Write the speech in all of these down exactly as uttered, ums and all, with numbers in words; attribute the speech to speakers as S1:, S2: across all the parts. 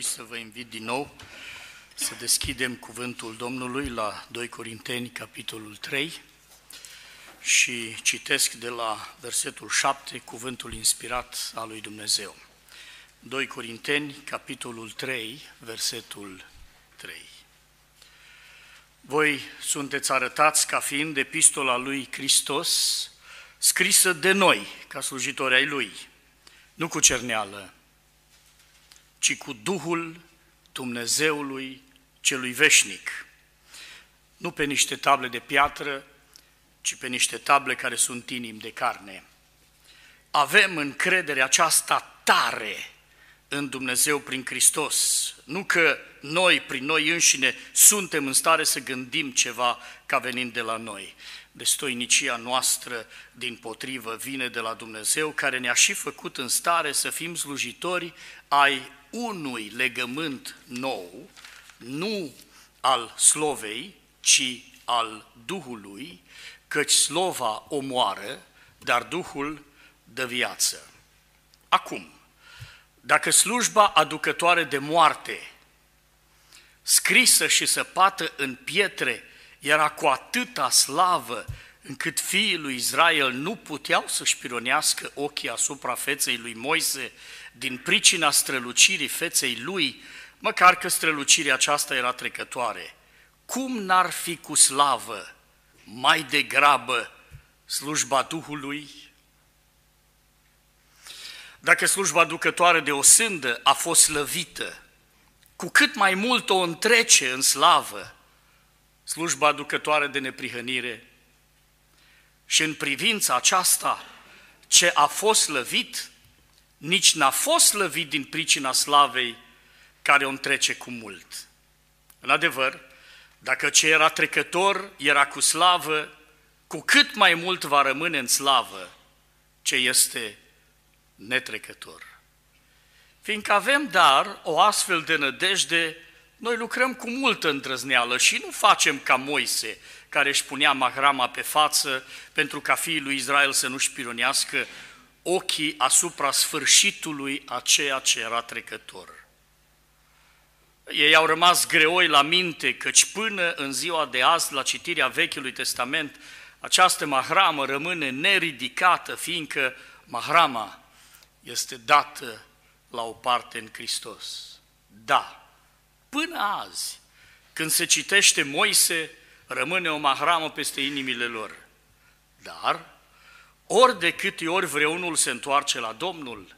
S1: Să vă invit din nou să deschidem cuvântul Domnului la doi Corinteni, capitolul trei, și citesc de la versetul șapte cuvântul inspirat al lui Dumnezeu. doi Corinteni, capitolul trei, versetul trei. Voi sunteți arătați ca fiind epistola lui Hristos, scrisă de noi, ca slujitori ai Lui, nu cu cerneală, ci cu Duhul Dumnezeului celui veșnic, nu pe niște table de piatră, ci pe niște table care sunt inimi de carne. Avem încrederea aceasta tare în Dumnezeu prin Hristos, nu că noi, prin noi înșine, suntem în stare să gândim ceva ca venind de la noi. Destoinicia noastră, dimpotrivă, vine de la Dumnezeu, care ne-a și făcut în stare să fim slujitori ai unui legământ nou, nu al slovei, ci al Duhului, căci slova omoară, dar Duhul dă viață. Acum, dacă slujba aducătoare de moarte, scrisă și săpată în pietre, era cu atâta slavă încât fiii lui Israel nu puteau să-și pironească ochii asupra feței lui Moise din pricina strălucirii feței lui, măcar că strălucirea aceasta era trecătoare. Cum n-ar fi cu slavă mai degrabă slujba Duhului? Dacă slujba aducătoare de o sândă a fost slăvită, cu cât mai mult o întrece în slavă slujba aducătoare de neprihănire. Și în privința aceasta, ce a fost slăvit, nici n-a fost slăvit din pricina slavei care o întrece cu mult. În adevăr, dacă ce era trecător era cu slavă, cu cât mai mult va rămâne în slavă ce este netrecător. Fiindcă avem, dar, o astfel de nădejde, noi lucrăm cu multă îndrăzneală și nu facem ca Moise, care își punea mahrama pe față pentru ca fiii lui Israel să nu-și pironească ochii asupra sfârșitului a ceea ce era trecător. Ei au rămas greoi la minte, căci până în ziua de azi, la citirea Vechiului Testament, această mahramă rămâne neridicată, fiindcă mahrama este dată la o parte în Hristos. Da, până azi, când se citește Moise, rămâne o mahramă peste inimile lor. Dar, ori de câte ori vreunul se întoarce la Domnul,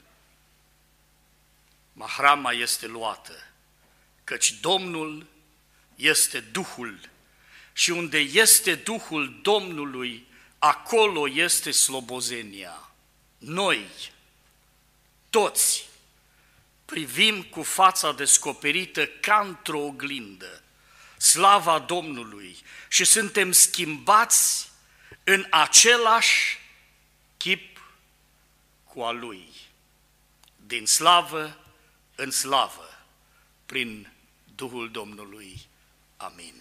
S1: mahrama este luată, căci Domnul este Duhul și unde este Duhul Domnului, acolo este slobozenia. Noi, toți, privim cu fața descoperită ca într-o oglindă slava Domnului și suntem schimbați în același chip cu a Lui, din slavă în slavă, prin Duhul Domnului. Amin.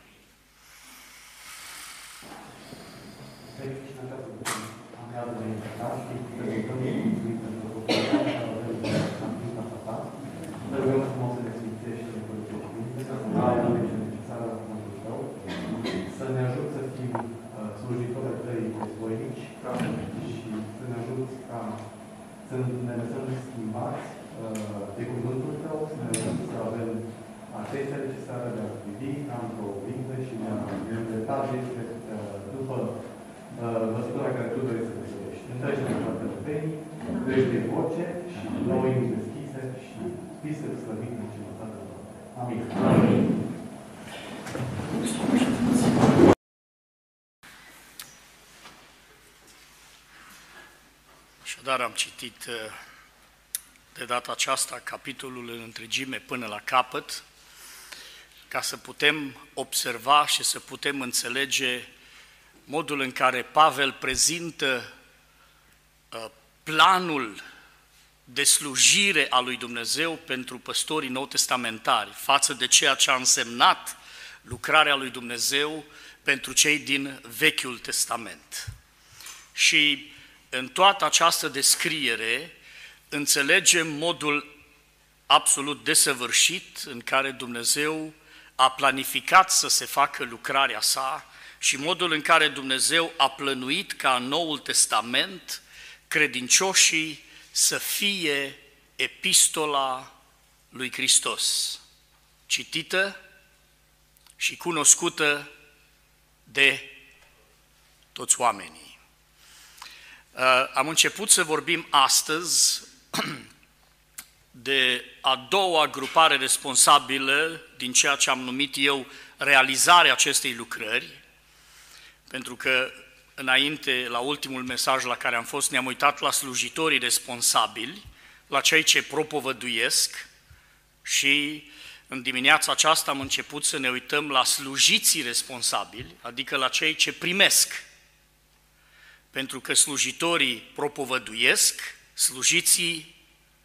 S2: Să ne ajut să fim slujitori ai Tăi voinici și să ne ajut ca să ne lăsăm schimbați de cuvântul Tău, să ne ajut să avem atenția necesară de a privi ca într-o oglindă și de a ne îndrepta după măsura care Tu dorești să ne dorești. Întrece-ne toate răpenii, crește voce și nouă inimi deschise și fii să slăvim în cinătatea Ta. Amin. Amin.
S1: Așadar am citit de data aceasta capitolul în întregime până la capăt, ca să putem observa și să putem înțelege modul în care Pavel prezintă planul de slujire a lui Dumnezeu pentru păstorii nou-testamentari, față de ceea ce a însemnat lucrarea lui Dumnezeu pentru cei din Vechiul Testament. Și în toată această descriere înțelegem modul absolut desăvârșit în care Dumnezeu a planificat să se facă lucrarea sa și modul în care Dumnezeu a plănuit ca în Noul Testament credincioșii să fie epistola lui Hristos, citită și cunoscută de toți oamenii. Am început să vorbim astăzi de a doua grupare responsabilă din ceea ce am numit eu realizarea acestei lucrări, pentru că înainte, la ultimul mesaj la care am fost, ne-am uitat la slujitorii responsabili, la cei ce propovăduiesc și în dimineața aceasta am început să ne uităm la slujiții responsabili, adică la cei ce primesc. Pentru că slujitorii propovăduiesc, slujiții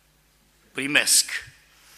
S1: primesc.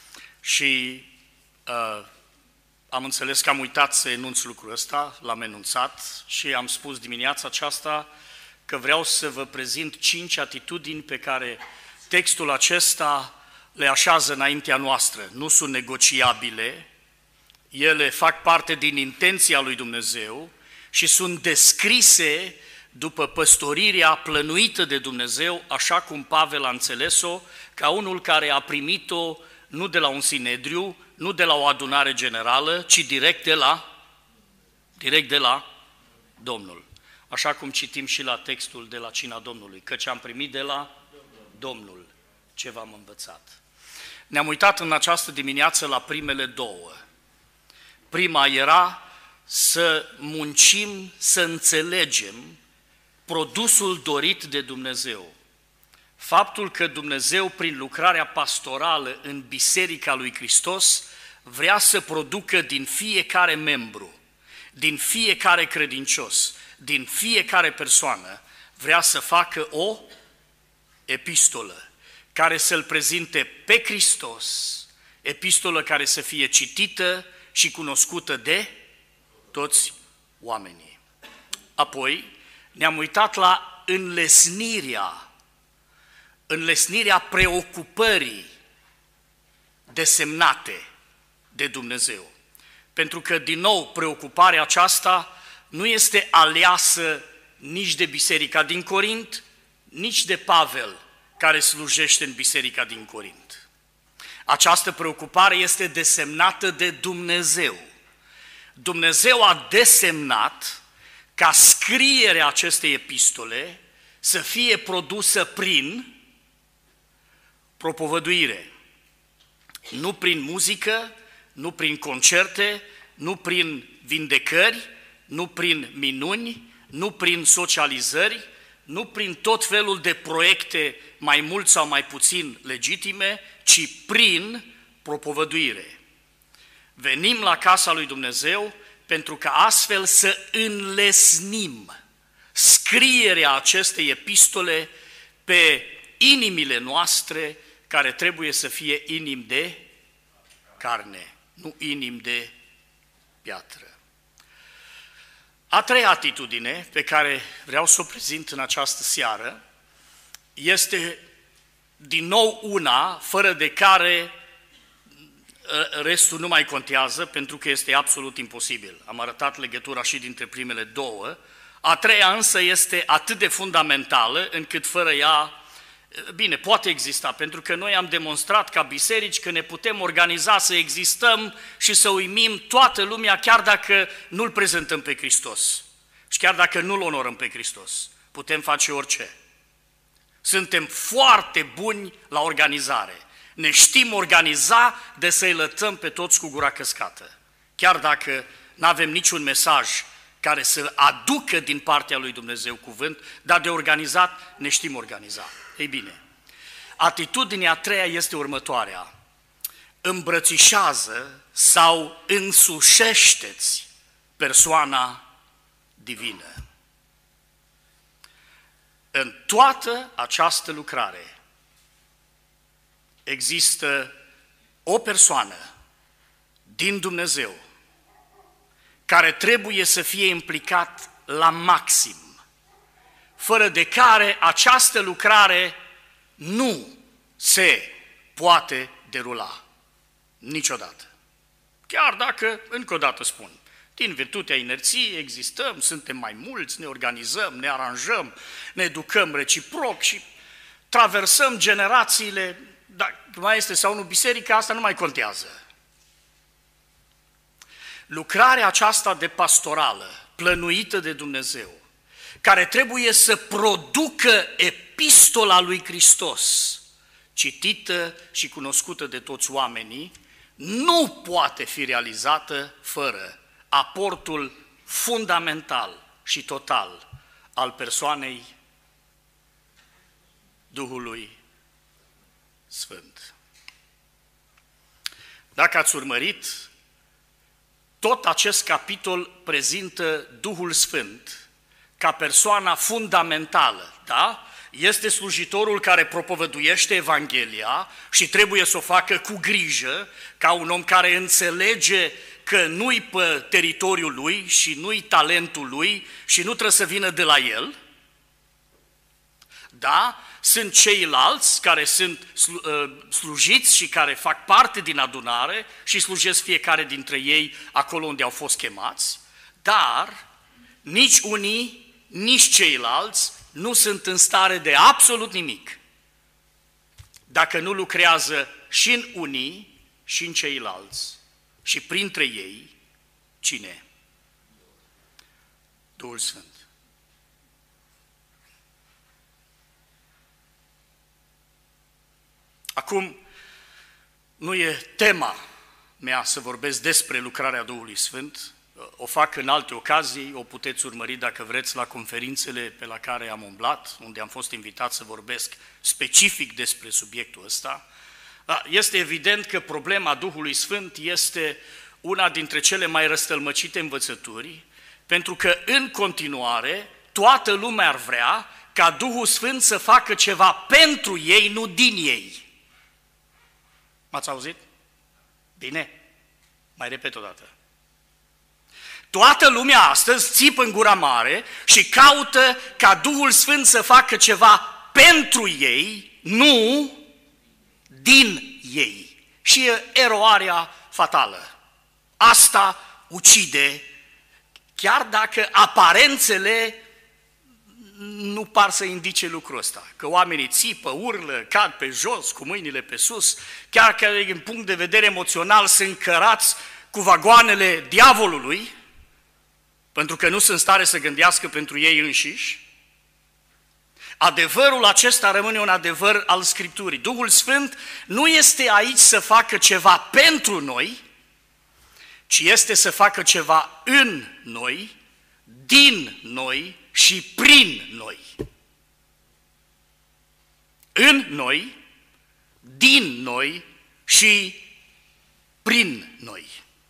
S1: Și uh, am înțeles că am uitat să enunț lucrul ăsta, l-am enunțat și am spus dimineața aceasta că vreau să vă prezint cinci atitudini pe care textul acesta le așează înaintea noastră. Nu sunt negociabile, ele fac parte din intenția lui Dumnezeu și sunt descrise după păstorirea plănuită de Dumnezeu, așa cum Pavel a înțeles-o, ca unul care a primit-o nu de la un sinedriu, nu de la o adunare generală, ci direct de la, direct de la Domnul. Așa cum citim și la textul de la Cina Domnului, căci am primit de la Domnul ce v-am învățat. Ne-am uitat în această dimineață la primele două. Prima era să muncim, să înțelegem produsul dorit de Dumnezeu. Faptul că Dumnezeu, prin lucrarea pastorală în Biserica lui Hristos, vrea să producă din fiecare membru, din fiecare credincios, din fiecare persoană, vrea să facă o epistolă care să-L prezinte pe Hristos, epistolă care să fie citită și cunoscută de toți oamenii. Apoi ne-am uitat la înlesnirea, înlesnirea preocupării desemnate de Dumnezeu. Pentru că, din nou, preocuparea aceasta nu este aleasă nici de Biserica din Corint, nici de Pavel, care slujește în Biserica din Corint. Această preocupare este desemnată de Dumnezeu. Dumnezeu a desemnat ca scrierea acestei epistole să fie produsă prin propovăduire. Nu prin muzică, nu prin concerte, nu prin vindecări, nu prin minuni, nu prin socializări, nu prin tot felul de proiecte mai mult sau mai puțin legitime, ci prin propovăduire. Venim la casa lui Dumnezeu pentru ca astfel să înlesnim scrierea acestei epistole pe inimile noastre, care trebuie să fie inimi de carne, nu inimi de piatră. A treia atitudine pe care vreau să o prezint în această seară este din nou una fără de care restul nu mai contează, pentru că este absolut imposibil. Am arătat legătura și dintre primele două. A treia însă este atât de fundamentală încât fără ea, bine, poate exista, pentru că noi am demonstrat ca biserici că ne putem organiza să existăm și să uimim toată lumea, chiar dacă nu-L prezentăm pe Hristos și chiar dacă nu-L onorăm pe Hristos. Putem face orice. Suntem foarte buni la organizare. Ne știm organiza de să-i lătăm pe toți cu gura căscată. Chiar dacă nu avem niciun mesaj care să aducă din partea lui Dumnezeu cuvânt, dar de organizat ne știm organiza. Ei bine, atitudinea a treia este următoarea. Îmbrățișează sau însușește-ți persoana divină. În toată această lucrare există o persoană din Dumnezeu care trebuie să fie implicat la maxim, fără de care această lucrare nu se poate derula. Niciodată. Chiar dacă, încă o dată spun, din virtutea inerției existăm, suntem mai mulți, ne organizăm, ne aranjăm, ne educăm reciproc și traversăm generațiile, dacă mai este sau nu biserica, asta nu mai contează. Lucrarea aceasta de pastorală, plănuită de Dumnezeu, care trebuie să producă epistola lui Hristos, citită și cunoscută de toți oamenii, nu poate fi realizată fără aportul fundamental și total al persoanei Duhului Sfânt. Dacă ați urmărit, tot acest capitol prezintă Duhul Sfânt ca persoana fundamentală, da? Este slujitorul care propovăduiește Evanghelia și trebuie să o facă cu grijă, ca un om care înțelege că nu-i pe teritoriul lui și nu-i talentul lui și nu trebuie să vină de la el. Da? Sunt ceilalți care sunt slujiți și care fac parte din adunare și slujesc fiecare dintre ei acolo unde au fost chemați, dar nici unii, nici ceilalți nu sunt în stare de absolut nimic dacă nu lucrează și în unii și în ceilalți și printre ei, cine? Duhul Sfânt. Acum, nu e tema mea să vorbesc despre lucrarea Duhului Sfânt, o fac în alte ocazii, o puteți urmări dacă vreți la conferințele pe la care am umblat, unde am fost invitat să vorbesc specific despre subiectul ăsta. Este evident că problema Duhului Sfânt este una dintre cele mai răstălmăcite învățături, pentru că în continuare toată lumea ar vrea ca Duhul Sfânt să facă ceva pentru ei, nu din ei. M-ați auzit? Bine? Mai repet o dată. Toată lumea astăzi țipă în gura mare și caută ca Duhul Sfânt să facă ceva pentru ei, nu din ei. Și e eroarea fatală. Asta ucide, chiar dacă aparențele nu par să indice lucrul ăsta. Că oamenii țipă, urlă, cad pe jos, cu mâinile pe sus, chiar că din punct de vedere emoțional sunt cărați cu vagoanele diavolului, pentru că nu sunt în stare să gândească pentru ei înșiși. Adevărul acesta rămâne un adevăr al Scripturii. Duhul Sfânt nu este aici să facă ceva pentru noi, ci este să facă ceva în noi, din noi și prin noi. În noi, din noi și prin noi.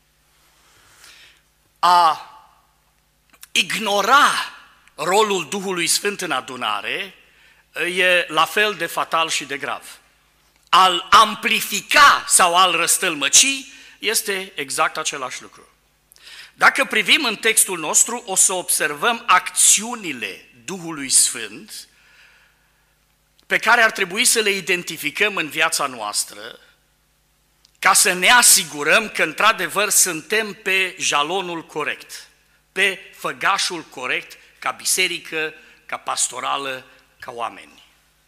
S1: A ignora rolul Duhului Sfânt în adunare e la fel de fatal și de grav. Al amplifica sau al răstălmăci este exact același lucru. Dacă privim în textul nostru, o să observăm acțiunile Duhului Sfânt pe care ar trebui să le identificăm în viața noastră, ca să ne asigurăm că într-adevăr suntem pe jalonul corect, pe făgașul corect, ca biserică, ca pastorală, ca oameni.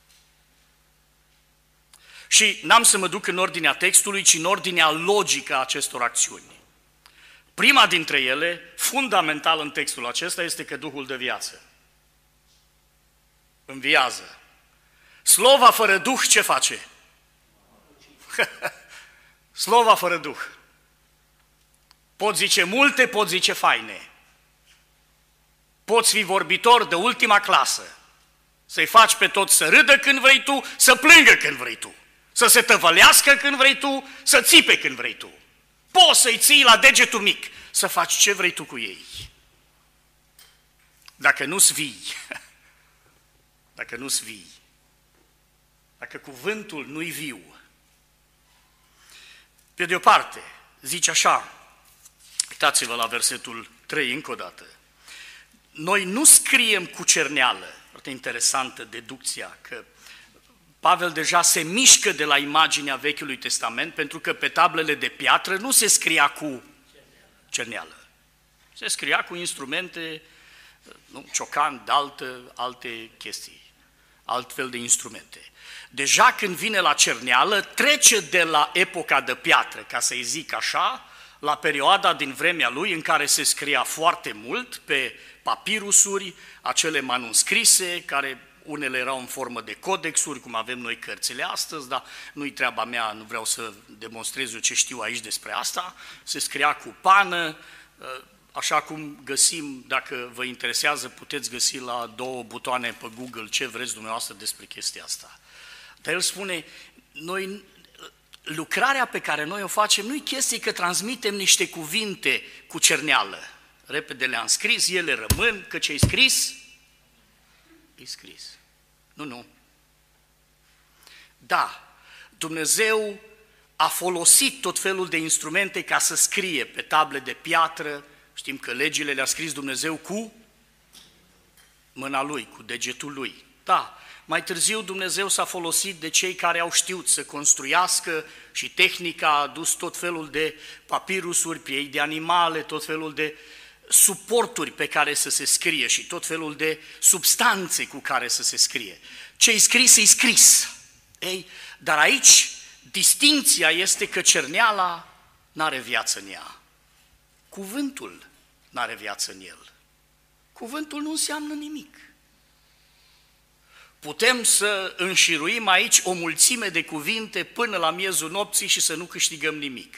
S1: Și n-am să mă duc în ordinea textului, ci în ordinea logică a acestor acțiuni. Prima dintre ele, fundamental în textul acesta, este că Duhul dă viață. Înviază. Slova fără Duh ce face? Slova fără Duh. Poți zice multe, poți zice faine. Poți fi vorbitor de ultima clasă. Să-i faci pe toți să râdă când vrei tu, să plângă când vrei tu. Să se tăvălească când vrei tu, să țipe când vrei tu. Poți să-i ții la degetul mic, să faci ce vrei tu cu ei. Dacă nu-ți vii, dacă nu-ți vii, dacă cuvântul nu-i viu, pe de o parte, zice așa, uitați-vă la versetul trei încă o dată, noi nu scriem cu cerneală, foarte interesantă deducția, că Pavel deja se mișcă de la imaginea Vechiului Testament, pentru că pe tablele de piatră nu se scria cu cerneală. Se scria cu instrumente, nu, ciocan, de altă, alte chestii, altfel de instrumente. Deja când vine la cerneală, trece de la epoca de piatră, ca să-i zic așa, la perioada din vremea lui în care se scria foarte mult pe papirusuri, acele manuscrise, care unele erau în formă de codexuri, cum avem noi cărțile astăzi, dar nu-i treaba mea, nu vreau să demonstrez eu ce știu aici despre asta, se scria cu pană, așa cum găsim, dacă vă interesează, puteți găsi la două butoane pe Google ce vreți dumneavoastră despre chestia asta. Dar el spune, noi, lucrarea pe care noi o facem nu-i chestie că transmitem niște cuvinte cu cerneală. Repede le-am scris, ele rămân, că ce-ai scris, e scris. Nu, nu. Da, Dumnezeu a folosit tot felul de instrumente ca să scrie pe table de piatră. Știm că legile le-a scris Dumnezeu cu mâna Lui, cu degetul Lui. Da, mai târziu Dumnezeu s-a folosit de cei care au știut să construiască și tehnica a adus tot felul de papirusuri, piei de animale, tot felul de suporturi pe care să se scrie și tot felul de substanțe cu care să se scrie. Ce-i scris, e scris. Ei, dar aici distincția este că cerneala n-are viață în ea. Cuvântul n-are viață în el. Cuvântul nu înseamnă nimic. Putem să înșiruim aici o mulțime de cuvinte până la miezul nopții și să nu câștigăm nimic.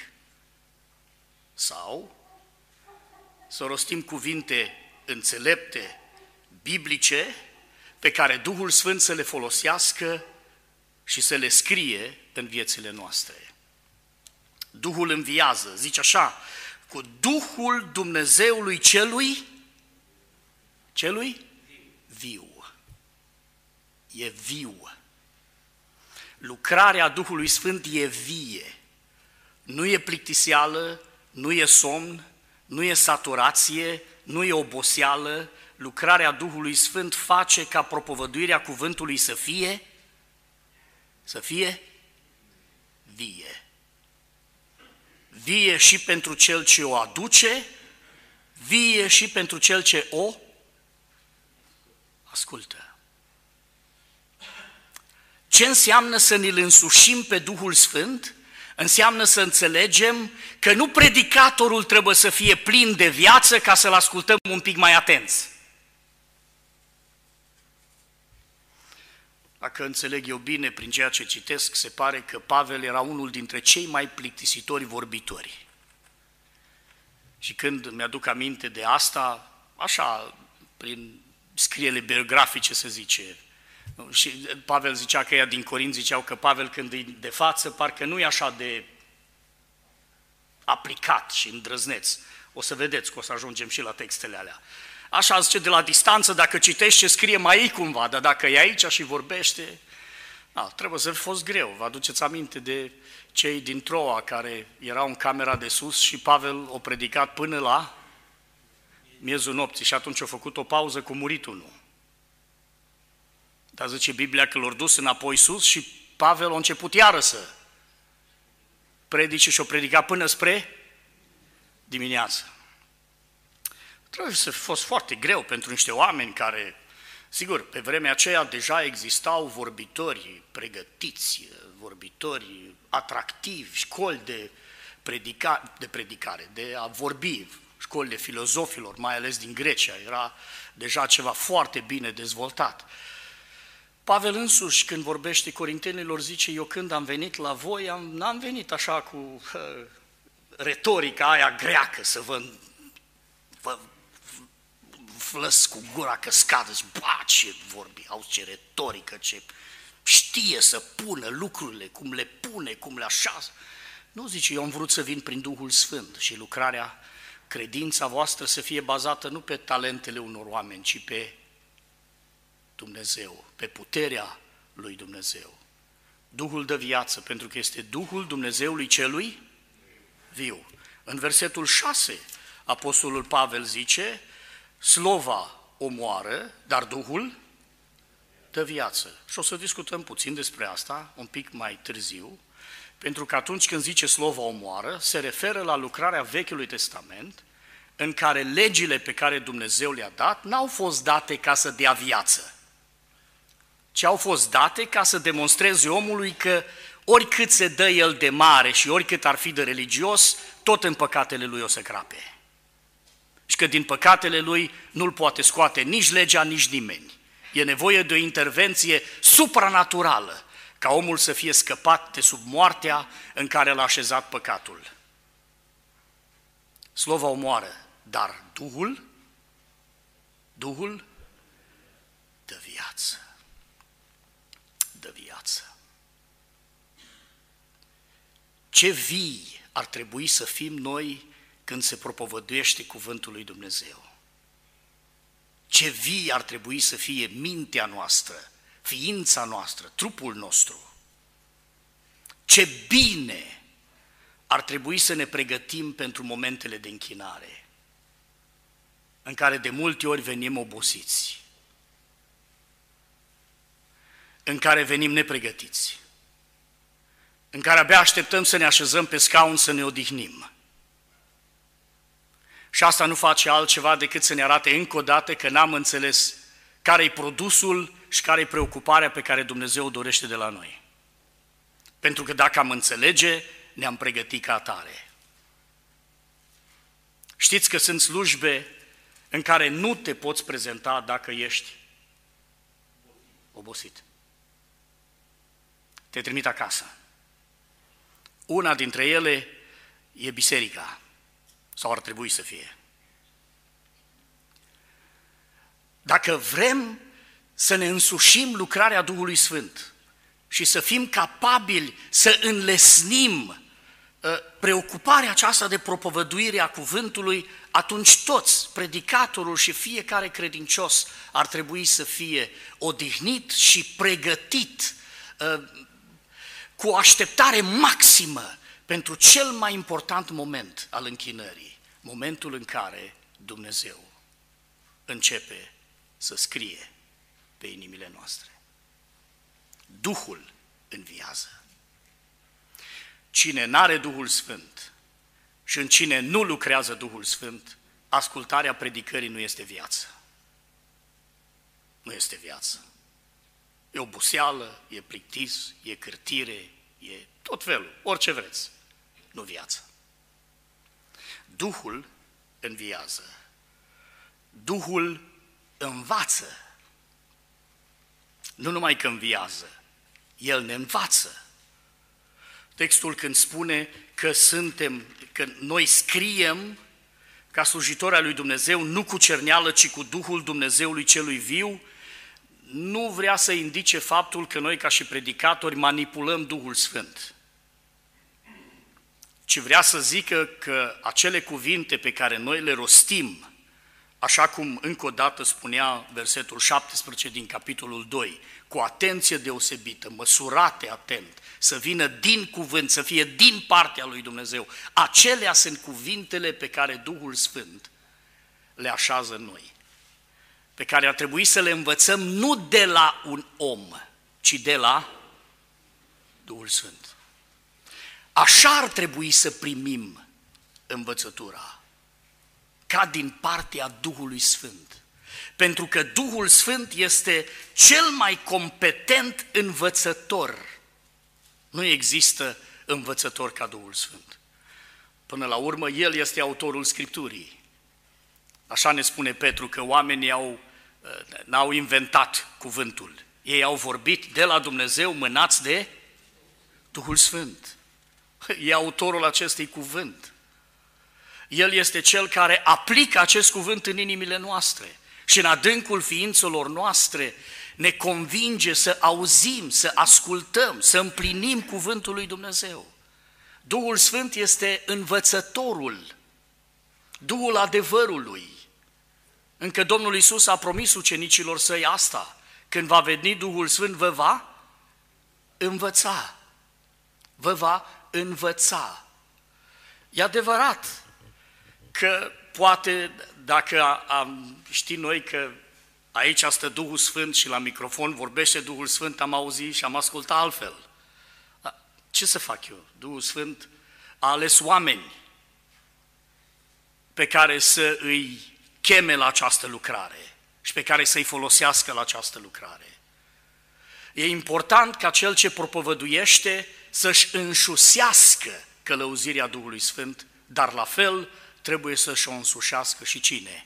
S1: Sau să rostim cuvinte înțelepte, biblice, pe care Duhul Sfânt să le folosească și să le scrie în viețile noastre. Duhul înviază, zice așa, cu Duhul Dumnezeului celui, celui viu. E viu. Lucrarea Duhului Sfânt e vie. Nu e plictiseală, nu e somn, nu e saturație, nu e oboseală. Lucrarea Duhului Sfânt face ca propovăduirea cuvântului să fie, să fie vie. Vie și pentru cel ce o aduce, vie și pentru cel ce o ascultă. Ce înseamnă să ne-l însușim pe Duhul Sfânt? Înseamnă să înțelegem că nu predicatorul trebuie să fie plin de viață ca să-l ascultăm un pic mai atenți. Dacă înțeleg eu bine prin ceea ce citesc, se pare că Pavel era unul dintre cei mai plictisitori vorbitori. Și când mi-aduc aminte de asta, așa, prin scriere biografice se zice, și Pavel zicea că ea din Corint ziceau că Pavel când e de față parcă nu e așa de aplicat și îndrăzneț. O să vedeți că o să ajungem și la textele alea. Așa zice, de la distanță, dacă citești ce scrie mai e cumva, dar dacă e aici și vorbește, da, trebuie să fi fost greu. Vă aduceți aminte de cei din Troa care erau în camera de sus și Pavel o predicat până la miezul nopții și atunci a făcut o pauză cu murit unul. Dar zice Biblia că l-au dus înapoi sus și Pavel a început iară să predice și o predica până spre dimineață. Trebuie să fi fost foarte greu pentru niște oameni care, sigur, pe vremea aceea deja existau vorbitori pregătiți, vorbitori atractivi, școli de, predica, de predicare, de a vorbi, școli de filozofilor, mai ales din Grecia, era deja ceva foarte bine dezvoltat. Pavel însuși, când vorbește corintenilor, zice, eu când am venit la voi, am, n-am venit așa cu hă, retorica aia greacă, să vă, vă flăs cu gura căscată, zice, ba, ce vorbi, auzi ce retorică, ce știe să pună lucrurile, cum le pune, cum le așează. Nu, zice, eu am vrut să vin prin Duhul Sfânt și lucrarea, credința voastră să fie bazată nu pe talentele unor oameni, ci pe Dumnezeu, pe puterea lui Dumnezeu. Duhul dă viață, pentru că este Duhul Dumnezeului celui viu. În versetul șase, apostolul Pavel zice, slova omoară, dar Duhul dă viață. Și o să discutăm puțin despre asta, un pic mai târziu, pentru că atunci când zice slova omoară, se referă la lucrarea Vechiului Testament, în care legile pe care Dumnezeu le-a dat n-au fost date ca să dea viață, ci au fost date ca să demonstreze omului că oricât se dă el de mare și oricât ar fi de religios, tot în păcatele lui o să crape. Și că din păcatele lui nu-l poate scoate nici legea, nici nimeni. E nevoie de o intervenție supranaturală, ca omul să fie scăpat de sub moartea în care l-a așezat păcatul. Slova omoară, dar Duhul, Duhul dă viață. Dă viață. Ce vii ar trebui să fim noi când se propovăduiește cuvântul lui Dumnezeu? Ce vii ar trebui să fie mintea noastră, ființa noastră, trupul nostru? Ce bine ar trebui să ne pregătim pentru momentele de închinare, în care de multe ori venim obosiți, în care venim nepregătiți, în care abia așteptăm să ne așezăm pe scaun să ne odihnim. Și asta nu face altceva decât să ne arate încă o dată că n-am înțeles care-i produsul și care-i preocuparea pe care Dumnezeu o dorește de la noi. Pentru că dacă am înțelege, ne-am pregătit ca atare. Știți că sunt slujbe în care nu te poți prezenta dacă ești obosit. Te trimit acasă. Una dintre ele e biserica, sau ar trebui să fie. Dacă vrem să ne însușim lucrarea Duhului Sfânt și să fim capabili să înlesnim preocuparea aceasta de propovăduire a cuvântului, atunci toți, predicatorul și fiecare credincios, ar trebui să fie odihnit și pregătit cu o așteptare maximă pentru cel mai important moment al închinării, momentul în care Dumnezeu începe să scrie pe inimile noastre. Duhul înviază. Cine n-are Duhul Sfânt și în cine nu lucrează Duhul Sfânt, ascultarea predicării nu este viață. Nu este viață. E oboseală, e plictis, e cârtire, e tot felul, orice vreți, nu viață. Duhul înviază. Duhul învață. Nu numai că înviază, El ne învață. Textul când spune că suntem, că noi scriem ca slujitori al lui Dumnezeu, nu cu cerneală, ci cu Duhul Dumnezeului celui viu, nu vrea să indice faptul că noi ca și predicatori manipulăm Duhul Sfânt, ci vrea să zică că acele cuvinte pe care noi le rostim, așa cum încă o dată spunea versetul șaptesprezece din capitolul doi, cu atenție deosebită, măsurate atent, să vină din cuvânt, să fie din partea lui Dumnezeu, acelea sunt cuvintele pe care Duhul Sfânt le așează în noi, pe care ar trebui să le învățăm nu de la un om, ci de la Duhul Sfânt. Așa ar trebui să primim învățătura, ca din partea Duhului Sfânt. Pentru că Duhul Sfânt este cel mai competent învățător. Nu există învățător ca Duhul Sfânt. Până la urmă, El este autorul Scripturii. Așa ne spune Petru că oamenii au, n-au inventat cuvântul. Ei au vorbit de la Dumnezeu mânați de Duhul Sfânt. E autorul acestui cuvânt. El este Cel care aplică acest cuvânt în inimile noastre și în adâncul ființelor noastre ne convinge să auzim, să ascultăm, să împlinim cuvântul lui Dumnezeu. Duhul Sfânt este învățătorul, Duhul adevărului. Încă Domnul Iisus a promis ucenicilor săi asta, când va veni Duhul Sfânt vă va învăța, vă va învăța. E adevărat că poate, dacă am ști noi că Aici stă Duhul Sfânt și la microfon vorbește Duhul Sfânt, am auzit și am ascultat altfel. Ce să fac eu? Duhul Sfânt a ales oameni pe care să îi cheme la această lucrare și pe care să-i folosească la această lucrare. E important ca cel ce propovăduiește să-și înșusească călăuzirea Duhului Sfânt, dar la fel trebuie să-și o însușească și cine?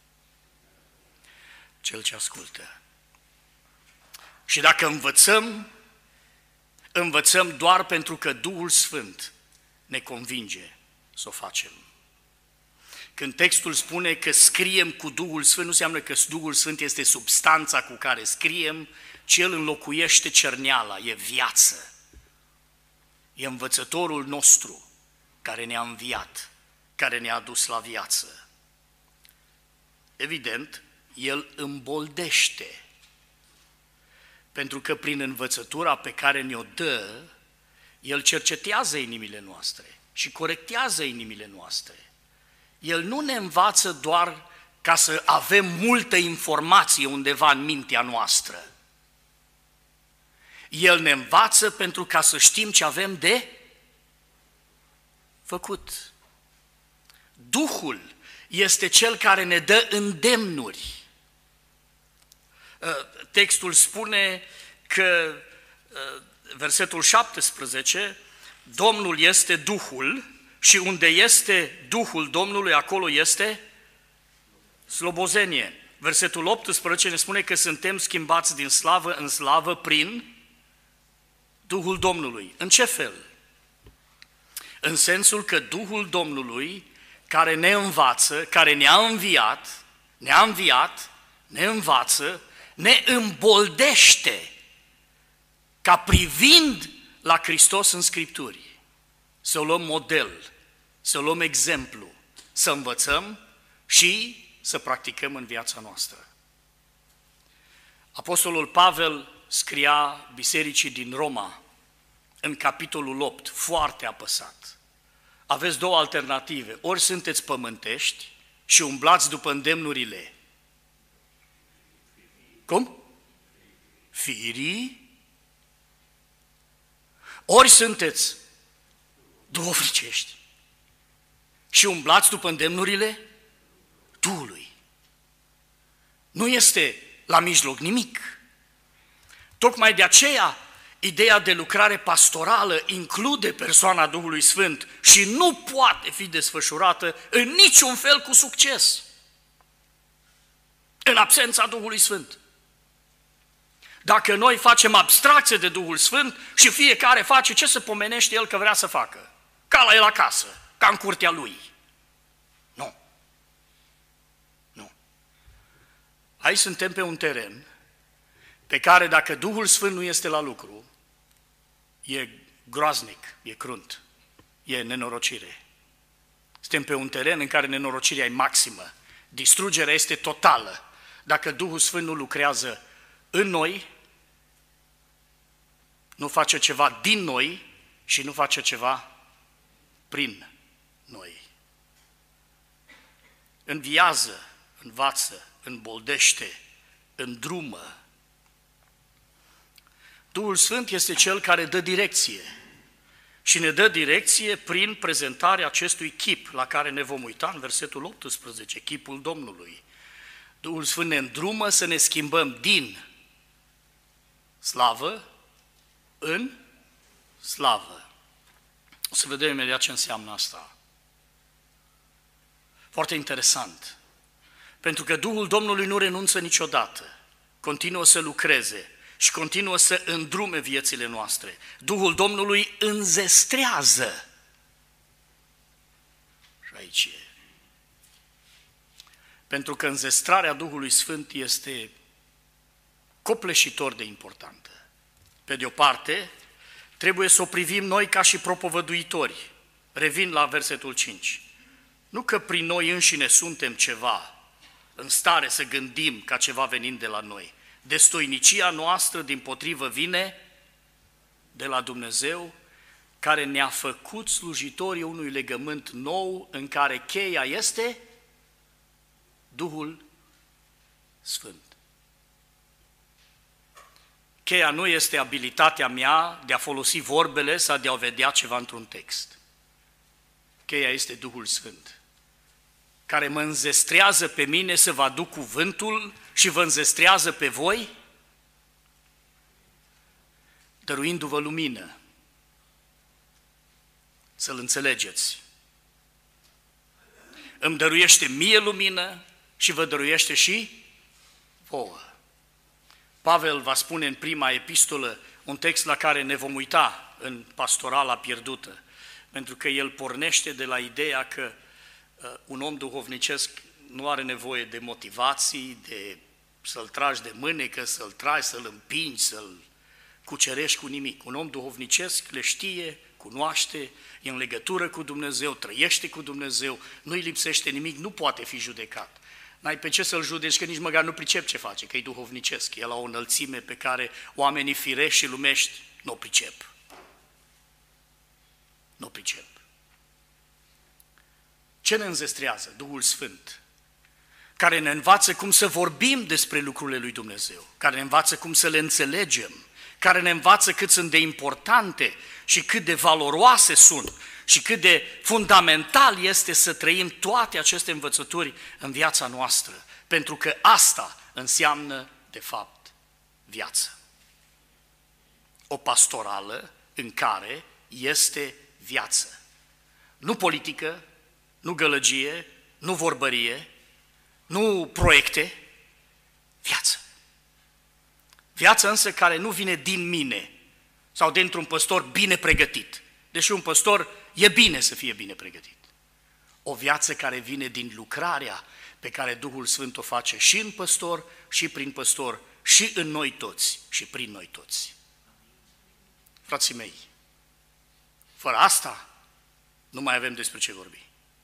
S1: Cel ce ascultă. Și dacă învățăm, învățăm doar pentru că Duhul Sfânt ne convinge să o facem. Când textul spune că scriem cu Duhul Sfânt, nu înseamnă că Duhul Sfânt este substanța cu care scriem, ci El înlocuiește cerneala, e viață. E învățătorul nostru care ne-a înviat, care ne-a dus la viață. Evident, El îmboldește, pentru că prin învățătura pe care ne-o dă, El cercetează inimile noastre și corectează inimile noastre. El nu ne învață doar ca să avem multă informație undeva în mintea noastră. El ne învață pentru ca să știm ce avem de făcut. Duhul este Cel care ne dă îndemnuri. Textul spune că, versetul șaptesprezece, Domnul este Duhul și unde este Duhul Domnului, acolo este slobozenie. Versetul optsprezece ne spune că suntem schimbați din slavă în slavă prin Duhul Domnului. În ce fel? În sensul că Duhul Domnului, care ne învață, care ne-a înviat, ne-a înviat, ne învață, ne îmboldește ca privind la Hristos în Scripturi, să luăm model, să luăm exemplu, să învățăm și să practicăm în viața noastră. Apostolul Pavel scria bisericii din Roma, în capitolul opt, foarte apăsat. Aveți două alternative, ori sunteți pământești și umblați după îndemnurile. Cum? Firii? Ori sunteți duhovnicești și umblați după îndemnurile Duhului. Nu este la mijloc nimic. Tocmai de aceea, ideea de lucrare pastorală include persoana Duhului Sfânt și nu poate fi desfășurată în niciun fel cu succes în absența Duhului Sfânt. Dacă noi facem abstracție de Duhul Sfânt și fiecare face ce se pomenește el că vrea să facă, ca la el acasă, ca în curtea lui. Nu. Nu. Aici suntem pe un teren pe care dacă Duhul Sfânt nu este la lucru, e groaznic, e crunt, e nenorocire. Suntem pe un teren în care nenorocirea e maximă, distrugerea este totală. Dacă Duhul Sfânt nu lucrează în noi, nu face ceva din noi și nu face ceva prin noi. Înviază, învață, îmboldește, îndrumă. Duhul Sfânt este Cel care dă direcție și ne dă direcție prin prezentarea acestui chip la care ne vom uita în versetul optsprezece, chipul Domnului. Duhul Sfânt ne îndrumă să ne schimbăm din slavă în slavă. O să vedem imediat ce înseamnă asta. Foarte interesant. Pentru că Duhul Domnului nu renunță niciodată. Continuă să lucreze și continuă să îndrume viețile noastre. Duhul Domnului înzestrează. Și aici e. Pentru că înzestrarea Duhului Sfânt este copleșitor de importantă. Pe de o parte, trebuie să o privim noi ca și propovăduitori. Revin la versetul cinci. Nu că prin noi înșine suntem ceva, în stare să gândim ca ceva venind de la noi. Destoinicia noastră, dimpotrivă, vine de la Dumnezeu, care ne-a făcut slujitorii unui legământ nou, în care cheia este Duhul Sfânt. Cheia nu este abilitatea mea de a folosi vorbele sau de a vedea ceva într-un text. Cheia este Duhul Sfânt, care mă înzestrează pe mine să vă aduc cuvântul și vă înzestrează pe voi, dăruindu-vă lumină, să-L înțelegeți. Îmi dăruiește mie lumină și vă dăruiește și vouă. Pavel va spune în prima epistolă un text la care ne vom uita în Pastorala pierdută, pentru că el pornește de la ideea că uh, un om duhovnicesc nu are nevoie de motivații, de să-l tragi de mânecă, să-l tragi, să-l împingi, să-l cucerești cu nimic. Un om duhovnicesc le știe, cunoaște, e în legătură cu Dumnezeu, trăiește cu Dumnezeu, nu-i lipsește nimic, nu poate fi judecat. N-ai pe ce să-l judeci, că nici măcar nu pricep ce face, că e duhovnicesc. E la o înălțime pe care oamenii firești și lumești nu o pricep. Nu o pricep. Ce ne înzestrează? Duhul Sfânt, care ne învață cum să vorbim despre lucrurile lui Dumnezeu, care ne învață cum să le înțelegem, care ne învață cât sunt de importante și cât de valoroase sunt și cât de fundamental este să trăim toate aceste învățături în viața noastră, pentru că asta înseamnă, de fapt, viață. O pastorală în care este viață. Nu politică, nu gălăgie, nu vorbărie, nu proiecte, viață. Viață însă care nu vine din mine sau dintr-un păstor bine pregătit, deși un păstor e bine să fie bine pregătit. O viață care vine din lucrarea pe care Duhul Sfânt o face și în păstor, și prin păstor, și în noi toți, și prin noi toți. Frații mei, fără asta nu mai avem despre ce vorbi.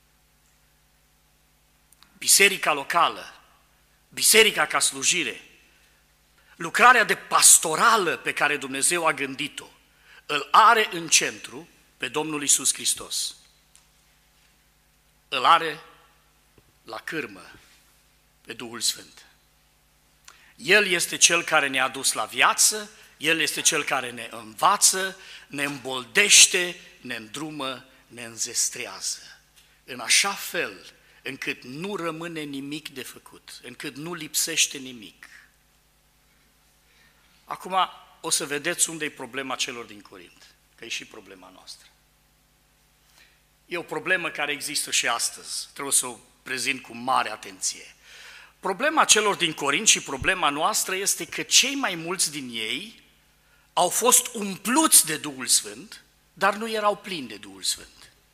S1: Biserica locală, biserica ca slujire, lucrarea de pastorală pe care Dumnezeu a gândit-o, îl are în centru pe Domnul Iisus Hristos. Îl are la cârmă pe Duhul Sfânt. El este Cel care ne-a dus la viață, El este Cel care ne învață, ne îmboldește, ne îndrumă, ne înzestrează. În așa fel încât nu rămâne nimic de făcut, încât nu lipsește nimic. Acum o să vedeți unde e problema celor din Corint, că e și problema noastră. E o problemă care există și astăzi, trebuie să o prezint cu mare atenție. Problema celor din Corint și problema noastră este că cei mai mulți din ei au fost umpluți de Duhul Sfânt, dar nu erau plini de Duhul Sfânt.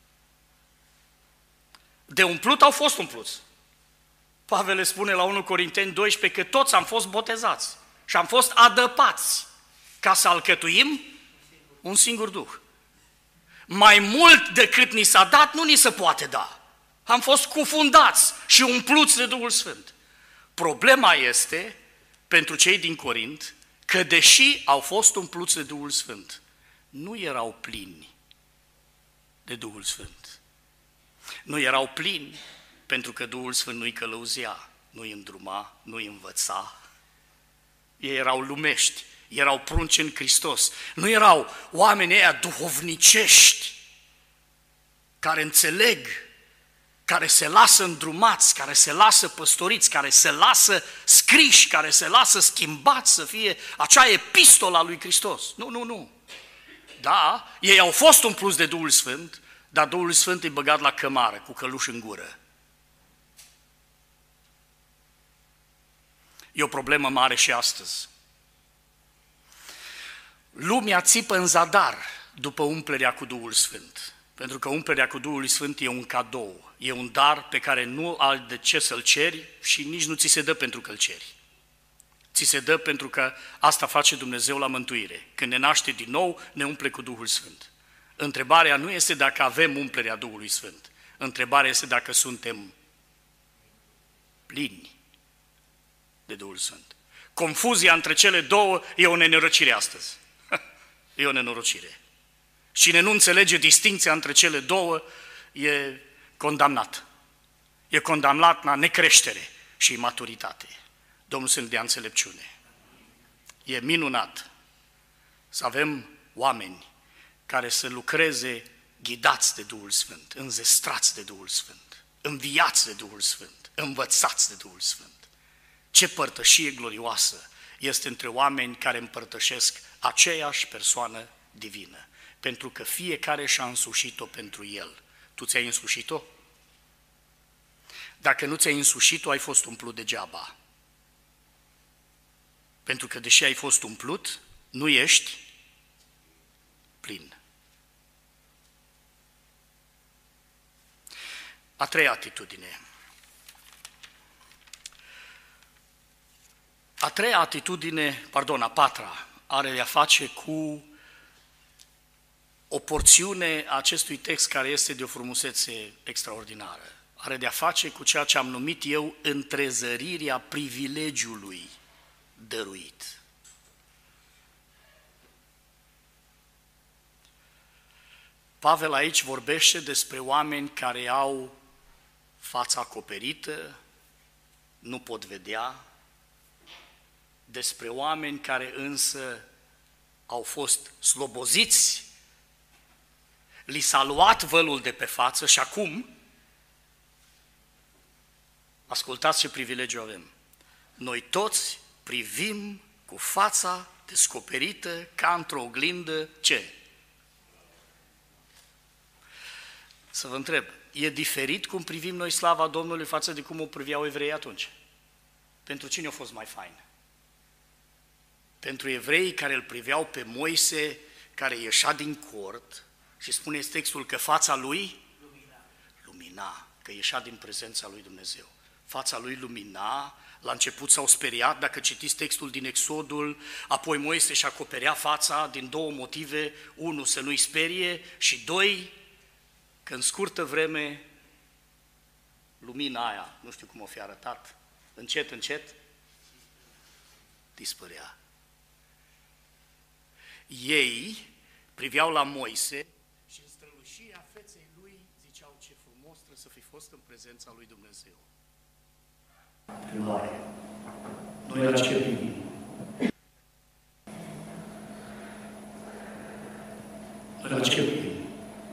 S1: De umplut au fost umpluți. Pavel le spune la unu Corinteni doisprezece că toți am fost botezați și am fost adăpați ca să alcătuim un singur Duh. Mai mult decât ni s-a dat, nu ni se poate da. Am fost cufundați și umpluți de Duhul Sfânt. Problema este, pentru cei din Corint, că deși au fost umpluți de Duhul Sfânt, nu erau plini de Duhul Sfânt. Nu erau plini pentru că Duhul Sfânt nu-i călăuzea, nu-i îndruma, nu-i învăța. Ei erau lumești, erau prunci în Hristos. Nu erau oamenii ăia duhovnicești care înțeleg, care se lasă îndrumați, care se lasă păstoriți, care se lasă scriși, care se lasă schimbați să fie acea epistolă a lui Hristos. Nu, nu, nu. Da, ei au fost umpluți de Duhul Sfânt, dar Duhul Sfânt e băgat la cămară, cu căluș în gură. E o problemă mare și astăzi. Lumea țipă în zadar după umplerea cu Duhul Sfânt, pentru că umplerea cu Duhul Sfânt e un cadou, e un dar pe care nu ai de ce să-l ceri și nici nu ți se dă pentru că îl ceri. Ți se dă pentru că asta face Dumnezeu la mântuire. Când ne naște din nou, ne umple cu Duhul Sfânt. Întrebarea nu este dacă avem umplerea Duhului Sfânt. Întrebarea este dacă suntem plini de Duhul Sfânt. Confuzia între cele două e o nenorocire astăzi. E o nenorocire. Cine nu înțelege distinția între cele două e condamnat. E condamnat la necreștere și imaturitate. Domnul să ne dea înțelepciune. E minunat să avem oameni care să lucreze ghidați de Duhul Sfânt, înzestrați de Duhul Sfânt, înviați de Duhul Sfânt, învățați de Duhul Sfânt. Ce părtășie glorioasă este între oameni care împărtășesc aceeași persoană divină, pentru că fiecare și-a însușit-o pentru el. Tu ți-ai însușit-o? Dacă nu ți-ai însușit-o, ai fost umplut degeaba. Pentru că deși ai fost umplut, nu ești plin. A treia atitudine. A treia atitudine, pardon, a patra, are de-a face cu o porțiune a acestui text care este de o frumusețe extraordinară. Are de-a face cu ceea ce am numit eu întrezărirea privilegiului dăruit. Pavel aici vorbește despre oameni care au fața acoperită, nu pot vedea, despre oameni care însă au fost sloboziți, li s-a luat vălul de pe față și acum, ascultați ce privilegiu avem, noi toți privim cu fața descoperită ca într-o oglindă ce? Să vă întreb, e diferit cum privim noi slava Domnului față de cum o priveau evreii atunci? Pentru cine a fost mai fain? Pentru evreii care îl priveau pe Moise, care ieșea din cort, și spune textul că fața lui lumina, lumina că ieșea din prezența lui Dumnezeu. Fața lui lumina, la început s-au speriat, dacă citiți textul din Exodul, apoi Moise și acoperea fața din două motive, unu, să nu-i sperie și doi, că în scurtă vreme lumina aia, nu știu cum o fi arătat, încet, încet, dispărea. Ei priveau la Moise și în strălușia feței lui ziceau ce frumos trebuie să fi fost în prezența lui Dumnezeu.
S3: Întrebare. Noi la ce privim? Noi la ce privim?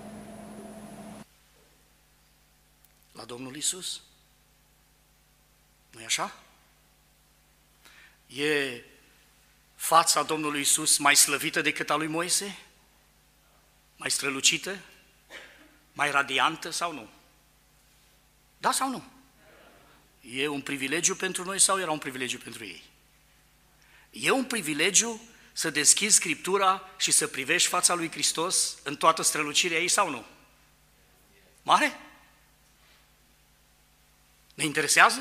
S1: La Domnul Iisus? Nu-i așa? E fața Domnului Iisus mai slăvită decât a lui Moise? Mai strălucită? Mai radiantă sau nu? Da sau nu? E un privilegiu pentru noi sau era un privilegiu pentru ei? E un privilegiu să deschizi Scriptura și să privești fața lui Hristos în toată strălucirea ei sau nu? Mare? Ne interesează?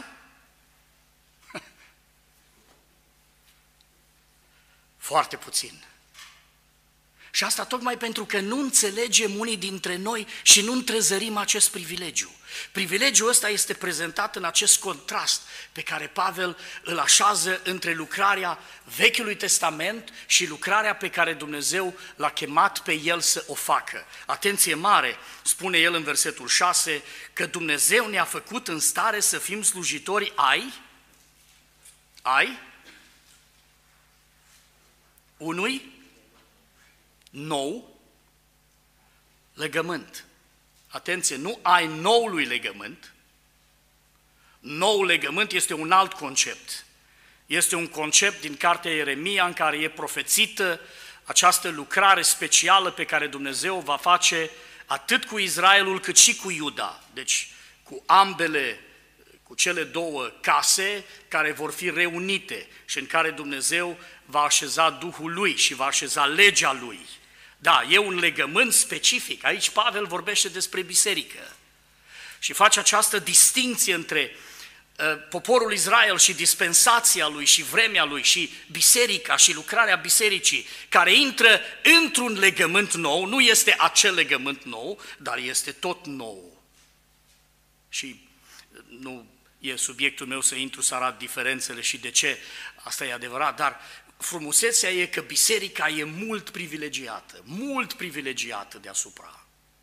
S1: Foarte puțin. Și asta tocmai pentru că nu înțelegem unii dintre noi și nu întrezărim acest privilegiu. Privilegiul ăsta este prezentat în acest contrast pe care Pavel îl așează între lucrarea Vechiului Testament și lucrarea pe care Dumnezeu l-a chemat pe el să o facă. Atenție mare, spune el în versetul șase, că Dumnezeu ne-a făcut în stare să fim slujitori ai, ai, unui nou legământ. Atenție, nu ai noului legământ. Nou legământ este un alt concept. Este un concept din cartea Ieremia în care e profețită această lucrare specială pe care Dumnezeu va face atât cu Israelul cât și cu Iuda. Deci cu ambele, cu cele două case care vor fi reunite și în care Dumnezeu va așeza Duhul Lui și va așeza legea Lui. Da, e un legământ specific. Aici Pavel vorbește despre biserică și face această distinție între uh, poporul Israel și dispensația lui și vremea lui și biserica și lucrarea bisericii, care intră într-un legământ nou, nu este acel legământ nou, dar este tot nou. Și nu e subiectul meu să intru să arăt diferențele și de ce, asta e adevărat, dar frumusețea e că biserica e mult privilegiată, mult privilegiată deasupra.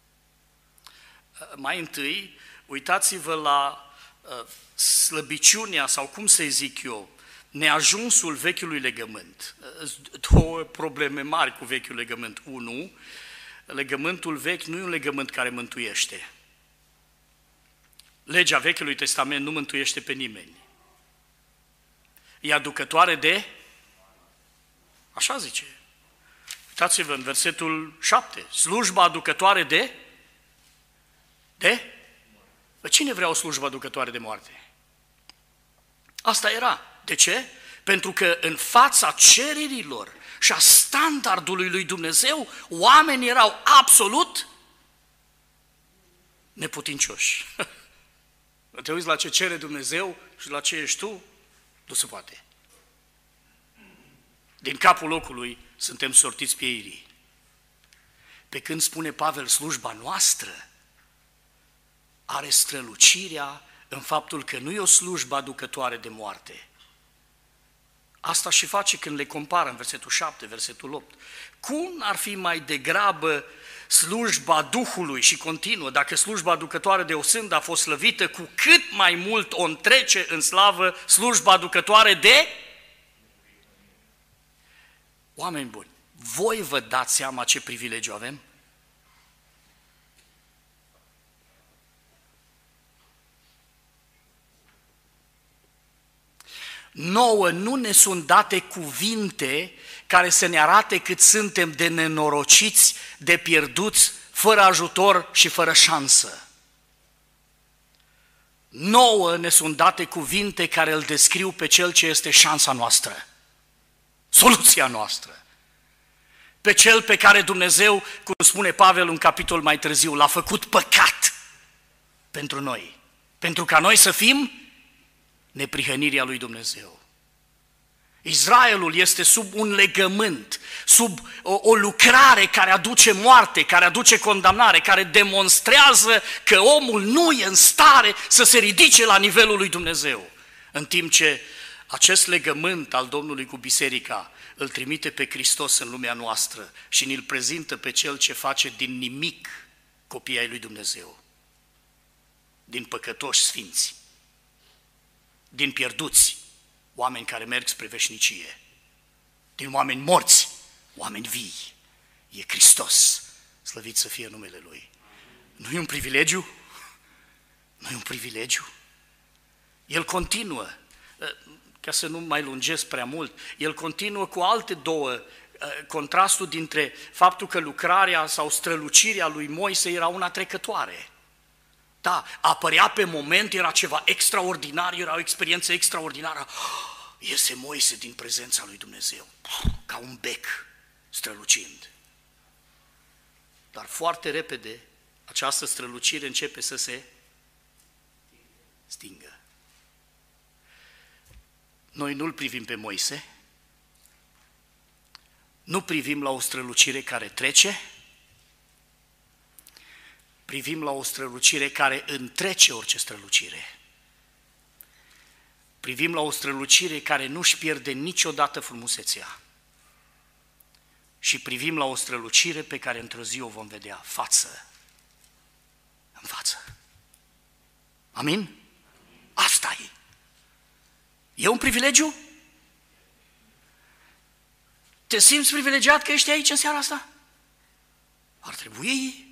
S1: Mai întâi, uitați-vă la slăbiciunea, sau cum să zic eu, neajunsul vechiului legământ. Două probleme mari cu vechiul legământ. Unu, legământul vechi nu e un legământ care mântuiește. Legea Vechiului Testament nu mântuiește pe nimeni. E aducătoare de... Așa zice. Uitați-vă în versetul șapte. Slujba aducătoare de... De? Cine vrea o slujbă aducătoare de moarte? Asta era. De ce? Pentru că în fața cererilor și a standardului lui Dumnezeu, oamenii erau absolut neputincioși. Te uiți la ce cere Dumnezeu și la ce ești tu, nu se poate. Din capul locului suntem sortiți pieirii. Pe când spune Pavel, slujba noastră are strălucirea în faptul că nu e o slujbă aducătoare de moarte. Asta și face când le compară în versetul șapte, versetul opt. Cum ar fi mai degrabă slujba Duhului și continuă, dacă slujba aducătoare de o sândă a fost slăvită, cu cât mai mult o întrece în slavă slujba aducătoare de... Oameni buni, voi vă dați seama ce privilegiu avem? Nouă nu ne sunt date cuvinte care să ne arate cât suntem de nenorociți, de pierduți, fără ajutor și fără șansă. Nouă ne sunt date cuvinte care îl descriu pe cel ce este șansa noastră, soluția noastră, pe cel pe care Dumnezeu, cum spune Pavel un capitol mai târziu, l-a făcut păcat pentru noi, pentru ca noi să fim neprihănirea lui Dumnezeu. Israelul este sub un legământ, sub o, o lucrare care aduce moarte, care aduce condamnare, care demonstrează că omul nu e în stare să se ridice la nivelul lui Dumnezeu. În timp ce acest legământ al Domnului cu biserica îl trimite pe Hristos în lumea noastră și ni-l prezintă pe Cel ce face din nimic copiii ai lui Dumnezeu, din păcătoși sfinți, din pierduți, oameni care merg spre veșnicie, din oameni morți, oameni vii. E Hristos, slăvit să fie numele Lui. Nu e un privilegiu? Nu e un privilegiu? El continuă, ca să nu mai lungesc prea mult, el continuă cu alte două, contrastul dintre faptul că lucrarea sau strălucirea lui Moise era una trecătoare. Da, apărea pe moment, era ceva extraordinar, era o experiență extraordinară. Iese Moise din prezența lui Dumnezeu, ca un bec strălucind. Dar foarte repede această strălucire începe să se stingă. Noi nu-l privim pe Moise, nu privim la o strălucire care trece, privim la o strălucire care întrece orice strălucire. Privim la o strălucire care nu-și pierde niciodată frumusețea. Și privim la o strălucire pe care într-o zi o vom vedea față în față. Amin? Asta e. E un privilegiu? Te simți privilegiat că ești aici în seara asta? Ar trebui.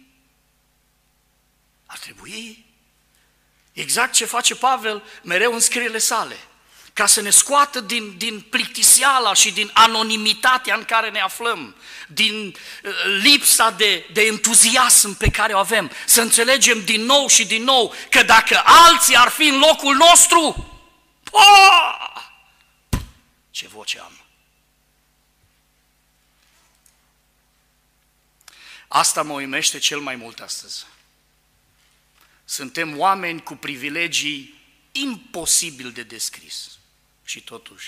S1: Ar trebui. Exact ce face Pavel mereu în scrierile sale, ca să ne scoată din, din plictiseala și din anonimitatea în care ne aflăm, din uh, lipsa de, de entuziasm pe care o avem, să înțelegem din nou și din nou că dacă alții ar fi în locul nostru, oh! Ce voce am! Asta mă uimește cel mai mult astăzi. Suntem oameni cu privilegii imposibil de descris și totuși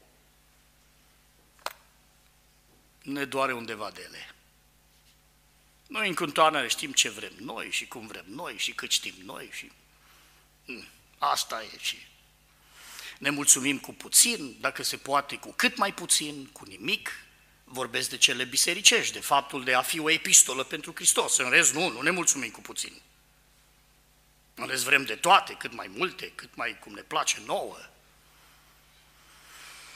S1: ne doare undeva de ele. Noi în continuare știm ce vrem noi și cum vrem noi și cât știm noi și asta e și ne mulțumim cu puțin, dacă se poate cu cât mai puțin, cu nimic. Vorbesc de cele bisericești, de faptul de a fi o epistolă pentru Hristos. În rest nu, nu ne mulțumim cu puțin. În rest vrem de toate, cât mai multe, cât mai cum ne place nouă.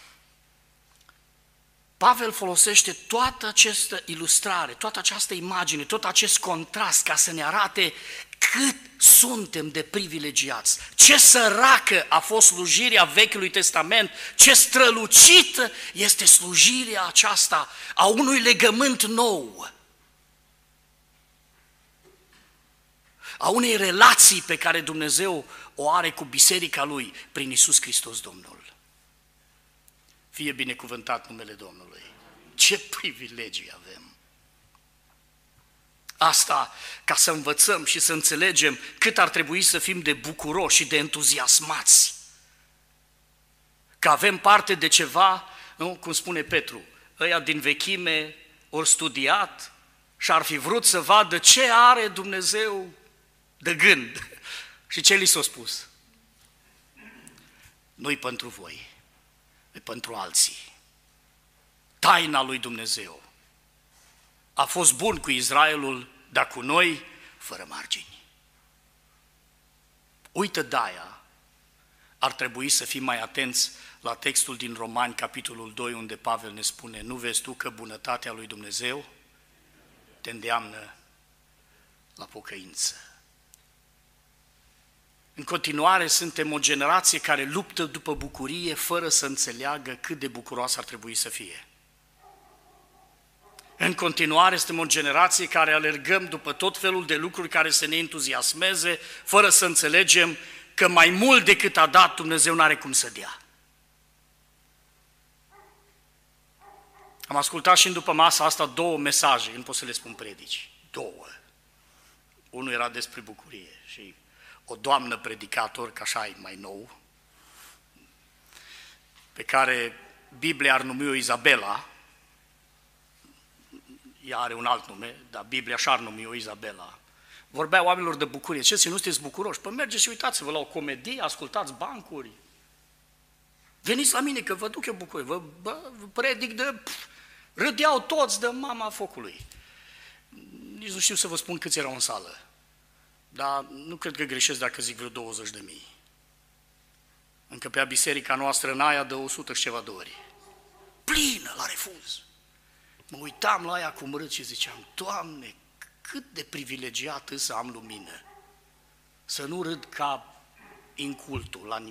S1: Pavel folosește toată această ilustrare, toată această imagine, tot acest contrast ca să ne arate cât suntem de privilegiați, ce săracă a fost slujirea Vechiului Testament, ce strălucită este slujirea aceasta a unui legământ nou, a unei relații pe care Dumnezeu o are cu biserica Lui prin Iisus Hristos Domnul. Fie binecuvântat numele Domnului. Ce privilegii avem! Asta ca să învățăm și să înțelegem cât ar trebui să fim de bucuroși și de entuziasmați. Că avem parte de ceva, nu? Cum spune Petru, ăia din vechime ori studiat și ar fi vrut să vadă ce are Dumnezeu de gând. Și ce li s-a spus? Nu-i pentru voi, e pentru alții. Taina lui Dumnezeu. A fost bun cu Israelul, dar cu noi, fără margini. Uită de-aia, ar trebui să fim mai atenți la textul din Romani, capitolul doi, unde Pavel ne spune, nu vezi tu că bunătatea lui Dumnezeu te îndeamnă la pocăință. În continuare, suntem o generație care luptă după bucurie fără să înțeleagă cât de bucuroasă ar trebui să fie. În continuare, suntem o generație care alergăm după tot felul de lucruri care să ne entuziasmeze, fără să înțelegem că mai mult decât a dat Dumnezeu n-are cum să dea. Am ascultat și după masa asta două mesaje, nu pot să le spun predici, două. Unul era despre bucurie și o doamnă predicator, că așa e mai nou, pe care Biblia ar numi-o Izabela, ea are un alt nume, dar Biblia așa ar numi-o Izabela, vorbea oamenilor de bucurie. Ce, nu sunteți bucuroși? Păi mergeți și uitați-vă la o comedie, ascultați bancuri, veniți la mine că vă duc eu bucurie, vă, vă, vă predic de... Pf, râdeau toți de mama focului. Nici nu știu să vă spun câți erau în sală, dar nu cred că greșesc dacă zic vreo douăzeci de mii. Încăpea biserica noastră în aia de o sută și ceva de ori. Plină la refuz. Mă uitam la aia cum râd și ziceam, Doamne, cât de privilegiat să am lumină. Să nu râd ca incultul. La...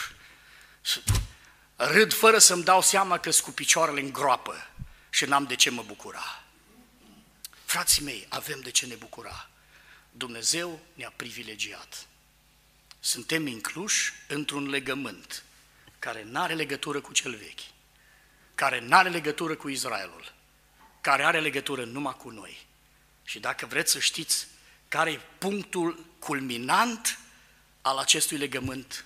S1: Râd fără să-mi dau seama că-s cu picioarele în groapă și n-am de ce mă bucura. Frații mei, avem de ce ne bucura. Dumnezeu ne-a privilegiat. Suntem incluși într-un legământ care n-are legătură cu cel vechi, care n-are legătură cu Israelul, care are legătură numai cu noi. Și dacă vreți să știți care e punctul culminant al acestui legământ,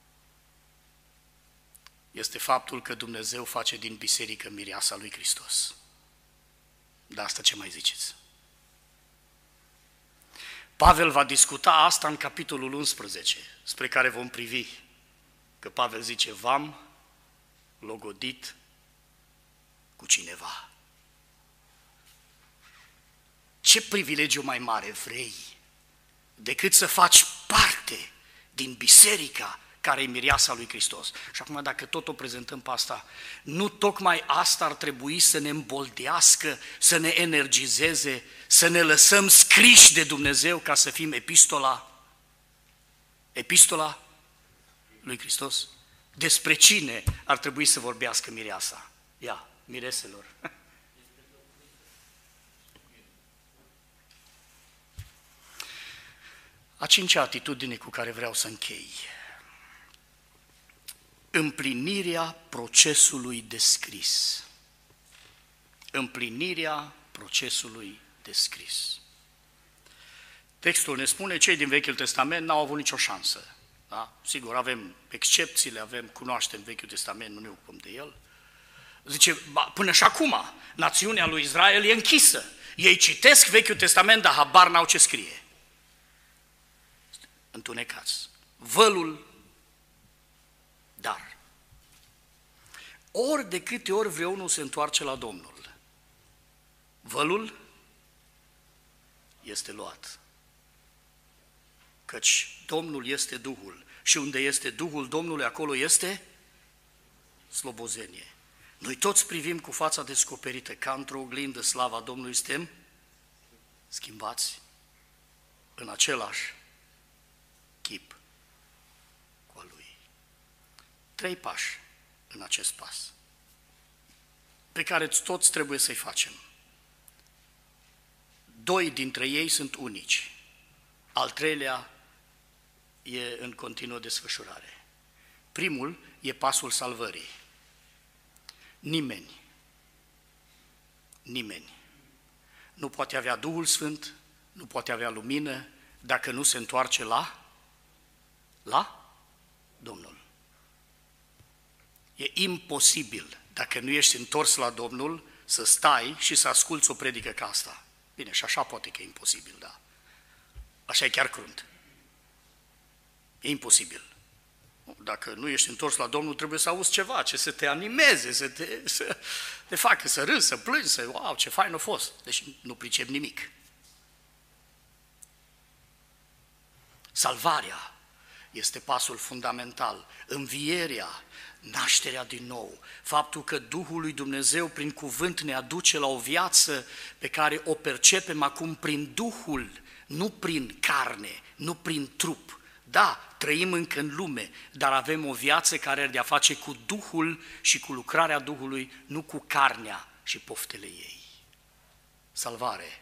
S1: este faptul că Dumnezeu face din biserică mireasa lui Hristos. Dar asta ce mai ziceți? Pavel va discuta asta în capitolul unsprezece, spre care vom privi, că Pavel zice, v-am logodit cu cineva. Ce privilegiu mai mare vrei decât să faci parte din biserica care e mireasa lui Hristos. Și acum, dacă tot o prezentăm pe asta, nu tocmai asta ar trebui să ne îmboldească, să ne energizeze, să ne lăsăm scriși de Dumnezeu ca să fim epistola, epistola lui Hristos? Despre cine ar trebui să vorbească mireasa? Ia, mireselor. A cincea atitudine cu care vreau să închei. Împlinirea procesului descris. Împlinirea procesului descris. Textul ne spune, cei din Vechiul Testament n-au avut nicio șansă. Da? Sigur, avem excepțiile, avem, cunoaștem Vechiul Testament, nu ne ocupăm de el. Zice, ba, până și acum, națiunea lui Israel e închisă. Ei citesc Vechiul Testament, dar habar n-au ce scrie. Întunecați. Vălul, dar. Ori de câte ori vreunul se întoarce la Domnul, vălul este luat. Căci Domnul este Duhul și unde este Duhul Domnului, acolo este slobozenie. Noi toți privim cu fața descoperită, ca într-o oglindă, slava Domnului, suntem schimbați în același chip cu al Lui. Trei pași în acest pas, pe care toți trebuie să-i facem. Doi dintre ei sunt unici, al treilea e în continuă desfășurare. Primul e pasul salvării. Nimeni, nimeni nu poate avea Duhul Sfânt, nu poate avea lumină dacă nu se întoarce la, la Domnul. E imposibil, dacă nu ești întors la Domnul, să stai și să asculți o predică ca asta. Bine, și așa poate că e imposibil, da. Așa e chiar crunt. E imposibil. Dacă nu ești întors la Domnul, trebuie să auzi ceva, ce să te animeze, să te, să te facă să râzi, să plângi, să, wow, ce fain a fost. Deci nu pricep nimic. Salvarea este pasul fundamental. Învierea, nașterea din nou, faptul că Duhul lui Dumnezeu prin cuvânt ne aduce la o viață pe care o percepem acum prin Duhul, nu prin carne, nu prin trup. Da, trăim încă în lume, dar avem o viață care are de-a face cu Duhul și cu lucrarea Duhului, nu cu carnea și poftele ei. Salvare.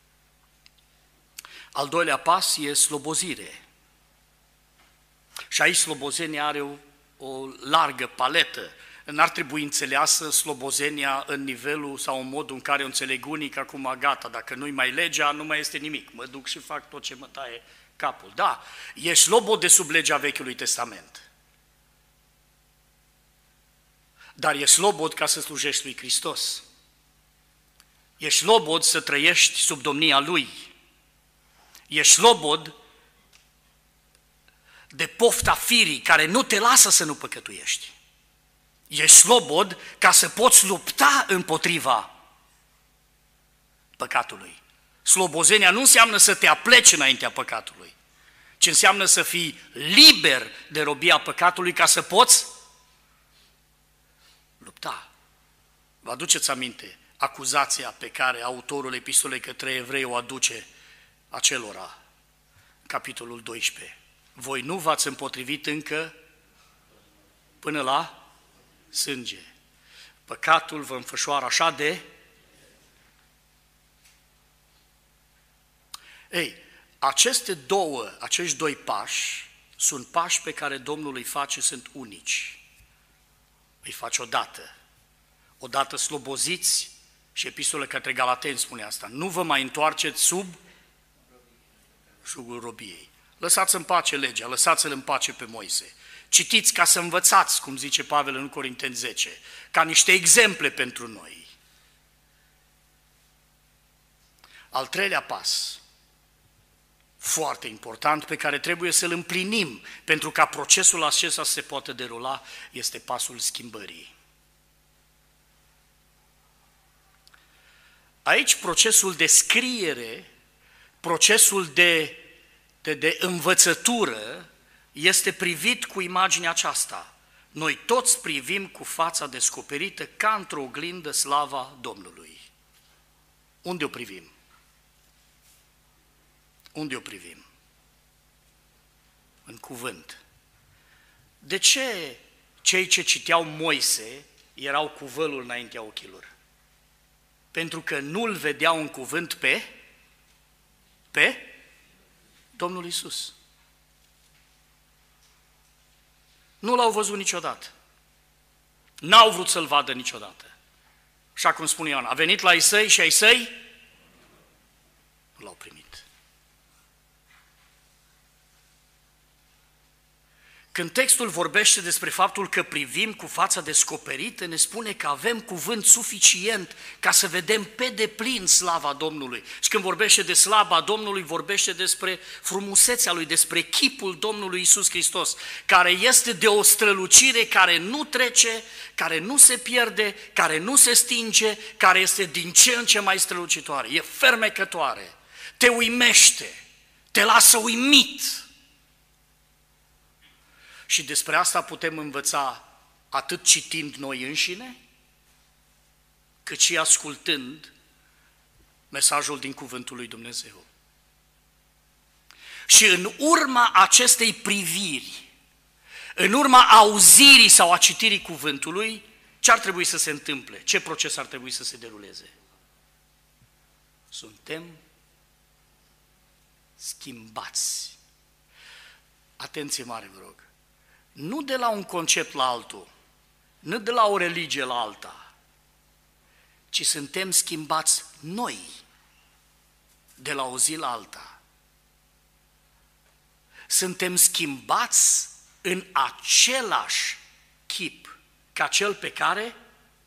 S1: Al doilea pas e slobozire. Și aici slobozenia are o, o largă paletă. N-ar trebui înțeleasă slobozenia în nivelul sau în modul în care o înțeleg unii, că acum gata, dacă nu-i mai legea, nu mai este nimic. Mă duc și fac tot ce mă taie capul. Da, ești slobod de sub legea Vechiului Testament. Dar ești slobod ca să slujești lui Hristos. Ești slobod să trăiești sub domnia Lui. Ești slobod de pofta firii care nu te lasă să nu păcătuiești. Ești slobod ca să poți lupta împotriva păcatului. Slobozenia nu înseamnă să te apleci înaintea păcatului, ci înseamnă să fii liber de robia păcatului ca să poți lupta. Vă aduceți aminte acuzația pe care autorul epistolei către evrei o aduce acelora, capitolul doisprezece. Voi nu v-ați împotrivit încă până la sânge. Păcatul vă înfășoară așa de... Ei, aceste două, acești doi pași sunt pași pe care Domnul îi face, sunt unici. Îi face odată. Odată sloboziți, și epistola către Galateni spune asta, nu vă mai întoarceți sub șugul robiei. Lăsați în pace legea, lăsați-l în pace pe Moise. Citiți ca să învățați, cum zice Pavel în Corinteni zece, ca niște exemple pentru noi. Al treilea pas, foarte important, pe care trebuie să-l împlinim pentru ca procesul acesta să se poată derula, este pasul schimbării. Aici procesul de scriere, procesul de, de, de învățătură este privit cu imaginea aceasta. Noi toți privim cu fața descoperită ca într-o oglindă slava Domnului. Unde o privim? Unde o privim? În cuvânt. De ce cei ce citeau Moise erau cu vălul înaintea ochilor? Pentru că nu-L vedeau în cuvânt pe, pe Domnul Iisus. Nu L-au văzut niciodată. N-au vrut să-L vadă niciodată. Așa cum spune Ioan, a venit la ai săi și ai săi nu L-au primit. Când textul vorbește despre faptul că privim cu fața descoperită, ne spune că avem cuvânt suficient ca să vedem pe deplin slava Domnului. Și când vorbește de slava Domnului, vorbește despre frumusețea Lui, despre chipul Domnului Iisus Hristos, care este de o strălucire care nu trece, care nu se pierde, care nu se stinge, care este din ce în ce mai strălucitoare. E fermecătoare, te uimește, te lasă uimit. Și despre asta putem învăța atât citind noi înșine, cât și ascultând mesajul din Cuvântul lui Dumnezeu. Și în urma acestei priviri, în urma auzirii sau a citirii cuvântului, ce ar trebui să se întâmple? Ce proces ar trebui să se deruleze? Suntem schimbați. Atenție mare, vă rog. Nu de la un concept la altul, nu de la o religie la alta, ci suntem schimbați noi, de la o zi la alta. Suntem schimbați în același chip ca cel pe care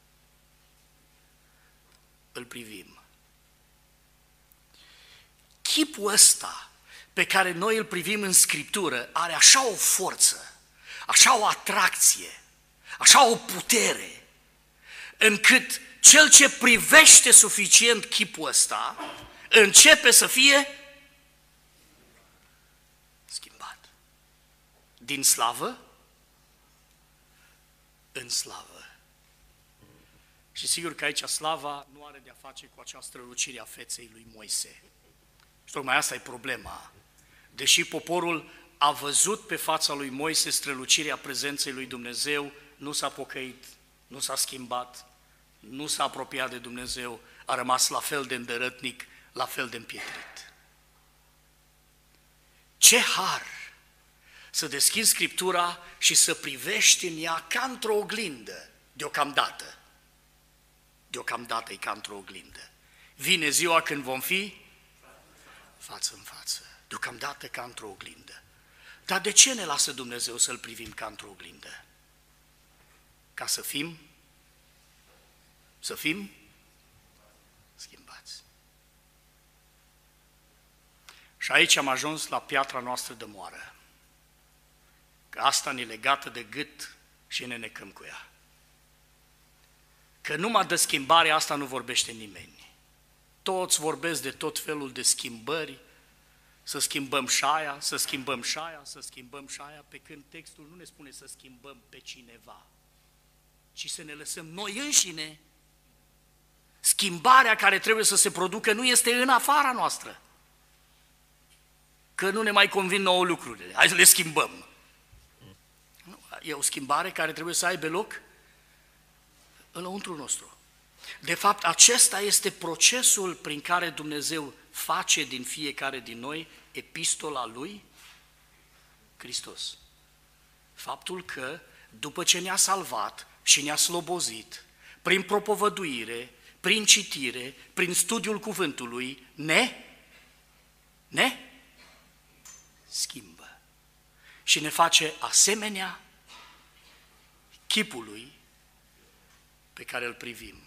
S1: îl privim. Chipul ăsta pe care noi îl privim în Scriptură are așa o forță, așa o atracție, așa o putere, încât cel ce privește suficient chipul ăsta începe să fie schimbat. Din slavă în slavă. Și sigur că aici slava nu are de-a face cu acea strălucire a feței lui Moise. Și tocmai asta e problema. Deși poporul a văzut pe fața lui Moise strălucirea prezenței lui Dumnezeu, nu s-a pocăit, nu s-a schimbat, nu s-a apropiat de Dumnezeu, a rămas la fel de îndărătnic, la fel de împietrit. Ce har să deschizi Scriptura și să privești în ea ca într-o oglindă, deocamdată. Deocamdată e ca într-o oglindă. Vine ziua când vom fi față în față, deocamdată ca într-o oglindă. Dar de ce ne lasă Dumnezeu să-L privim ca într-o oglindă? Ca să fim, să fim schimbați. Și aici am ajuns la piatra noastră de moară. Că asta ne legată de gât și ne necăm cu ea. Că numai de schimbarea asta nu vorbește nimeni. Toți vorbesc de tot felul de schimbări, să schimbăm șaia, să schimbăm șaia, să schimbăm șaia, pe când textul nu ne spune să schimbăm pe cineva, ci să ne lăsăm noi înșine. Schimbarea care trebuie să se producă nu este în afara noastră. Că nu ne mai convin nouă lucrurile, hai să le schimbăm. E o schimbare care trebuie să aibă loc înăuntru nostru. De fapt, acesta este procesul prin care Dumnezeu face din fiecare din noi epistola lui Hristos. Faptul că, după ce ne-a salvat și ne-a slobozit, prin propovăduire, prin citire, prin studiul cuvântului, ne, ne schimbă și ne face asemenea chipului pe care îl privim.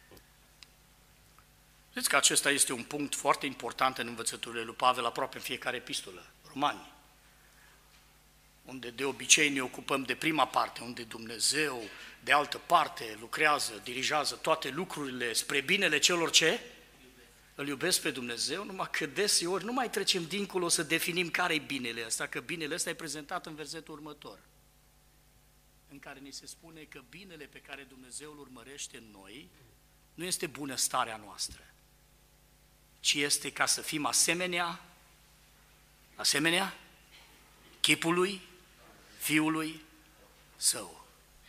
S1: Știți că acesta este un punct foarte important în învățăturile lui Pavel, aproape în fiecare epistolă, Romani, unde de obicei ne ocupăm de prima parte, unde Dumnezeu, de altă parte, lucrează, dirigează toate lucrurile spre binele celor ce îl iubesc pe Dumnezeu, numai că deseori nu mai trecem dincolo să definim care e binele ăsta, că binele ăsta e prezentat în versetul următor, în care ni se spune că binele pe care Dumnezeu îl urmărește în noi nu este bunăstarea noastră, ci este ca să fim asemenea, asemenea chipului Fiului Său.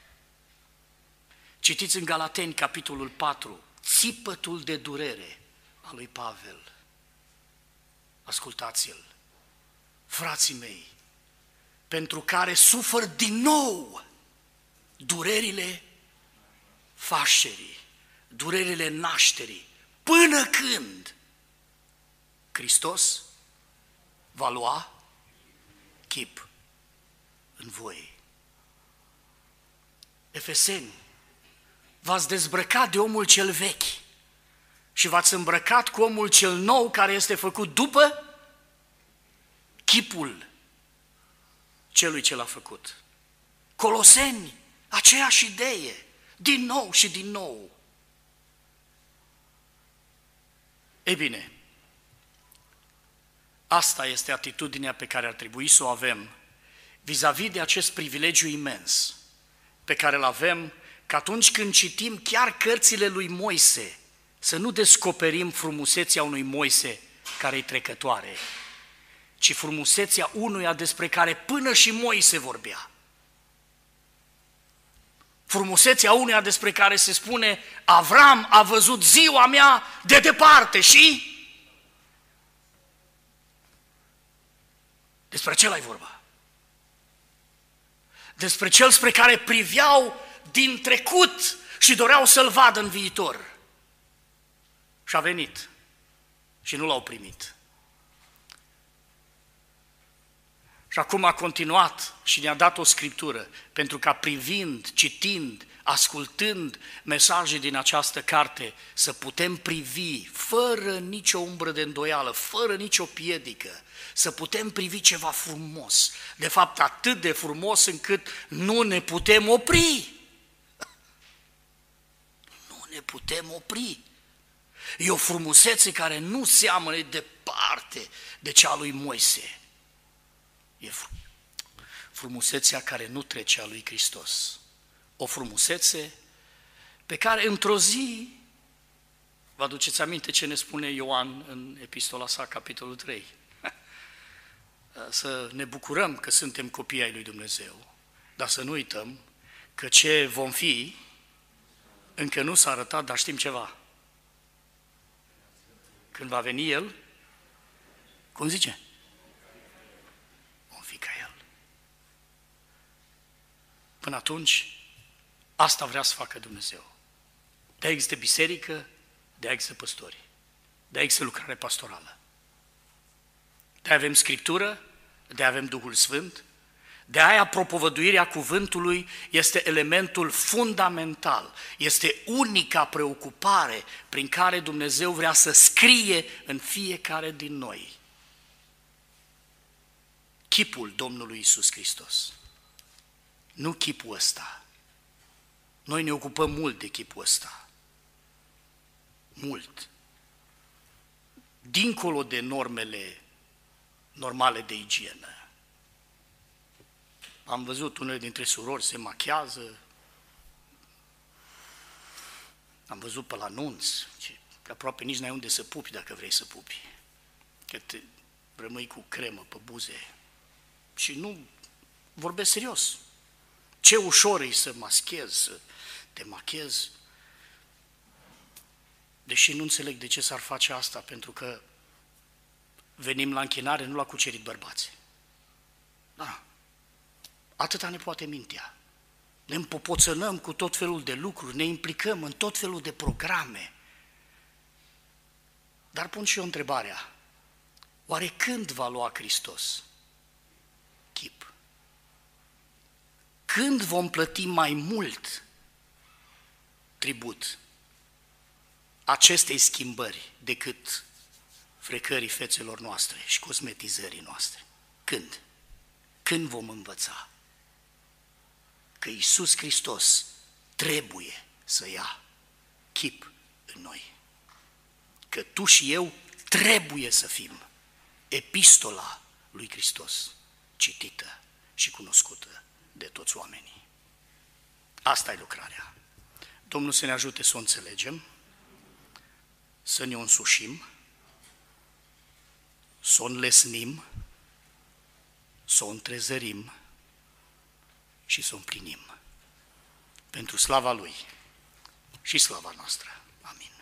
S1: Citiți în Galateni, capitolul patru, țipătul de durere al lui Pavel. Ascultați-l, frații mei, pentru care sufăr din nou durerile fașerii, durerile nașterii, până când Hristos va lua chip în voi. Efeseni, v-ați dezbrăcat de omul cel vechi și v-ați îmbrăcat cu omul cel nou care este făcut după chipul celui ce l-a făcut. Coloseni, aceeași idee, din nou și din nou. Ei bine, asta este atitudinea pe care ar trebui să o avem vis-a-vis de acest privilegiu imens pe care îl avem că atunci când citim chiar cărțile lui Moise, să nu descoperim frumusețea unui Moise care-i trecătoare, ci frumusețea unuia despre care până și Moise vorbea. Frumusețea unuia despre care se spune, Avram a văzut ziua mea de departe și... Despre acela e vorba. Despre cel spre care priveau din trecut și doreau să-l vadă în viitor. Și a venit și nu l-au primit. Și acum a continuat și ne-a dat o scriptură, pentru ca privind, citind, ascultând mesaje din această carte, să putem privi fără nicio umbră de îndoială, fără nicio piedică, să putem privi ceva frumos, de fapt atât de frumos încât nu ne putem opri. Nu ne putem opri. E o frumusețe care nu seamănă departe de cea lui Moise. E frumusețea care nu trece a lui Hristos. O frumusețe pe care într-o zi, vă aduceți aminte ce ne spune Ioan în epistola sa, capitolul trei, să ne bucurăm că suntem copii ai lui Dumnezeu, dar să nu uităm că ce vom fi încă nu s-a arătat, dar știm ceva. Când va veni El, cum zice? Vom fi ca El. Până atunci, asta vrea să facă Dumnezeu. De-aia există biserică, de-aia există păstori, de-aia există lucrare pastorală. De-aia avem Scriptură, de-aia avem Duhul Sfânt, de-aia propovăduirea cuvântului este elementul fundamental, este unica preocupare prin care Dumnezeu vrea să scrie în fiecare din noi chipul Domnului Iisus Hristos. Nu chipul ăsta. Noi ne ocupăm mult de chipul ăsta. Mult. Dincolo de normele normale de igienă. Am văzut unele dintre surori se machează, am văzut pe la nunț, că aproape nici n-ai unde să pupi dacă vrei să pupi, că te rămâi cu cremă pe buze. Și nu vorbesc serios. Ce ușor e să maschezi, să te machezi, deși nu înțeleg de ce s-ar face asta, pentru că venim la închinare, nu la cucerit bărbați. Da. Atâta ne poate mintea. Ne împopoțănăm cu tot felul de lucruri, ne implicăm în tot felul de programe. Dar pun și eu întrebarea, oare când va lua Hristos chip? Când vom plăti mai mult tribut acestei schimbări decât frecării fețelor noastre și cosmetizării noastre? Când? Când vom învăța că Iisus Hristos trebuie să ia chip în noi? Că tu și eu trebuie să fim epistola lui Hristos, citită și cunoscută de toți oamenii. Asta e lucrarea. Domnul să ne ajute să o înțelegem, să ne o însușim, să o înlesnim, să o întrezărim și să o împlinim pentru slava Lui și slava noastră. Amin.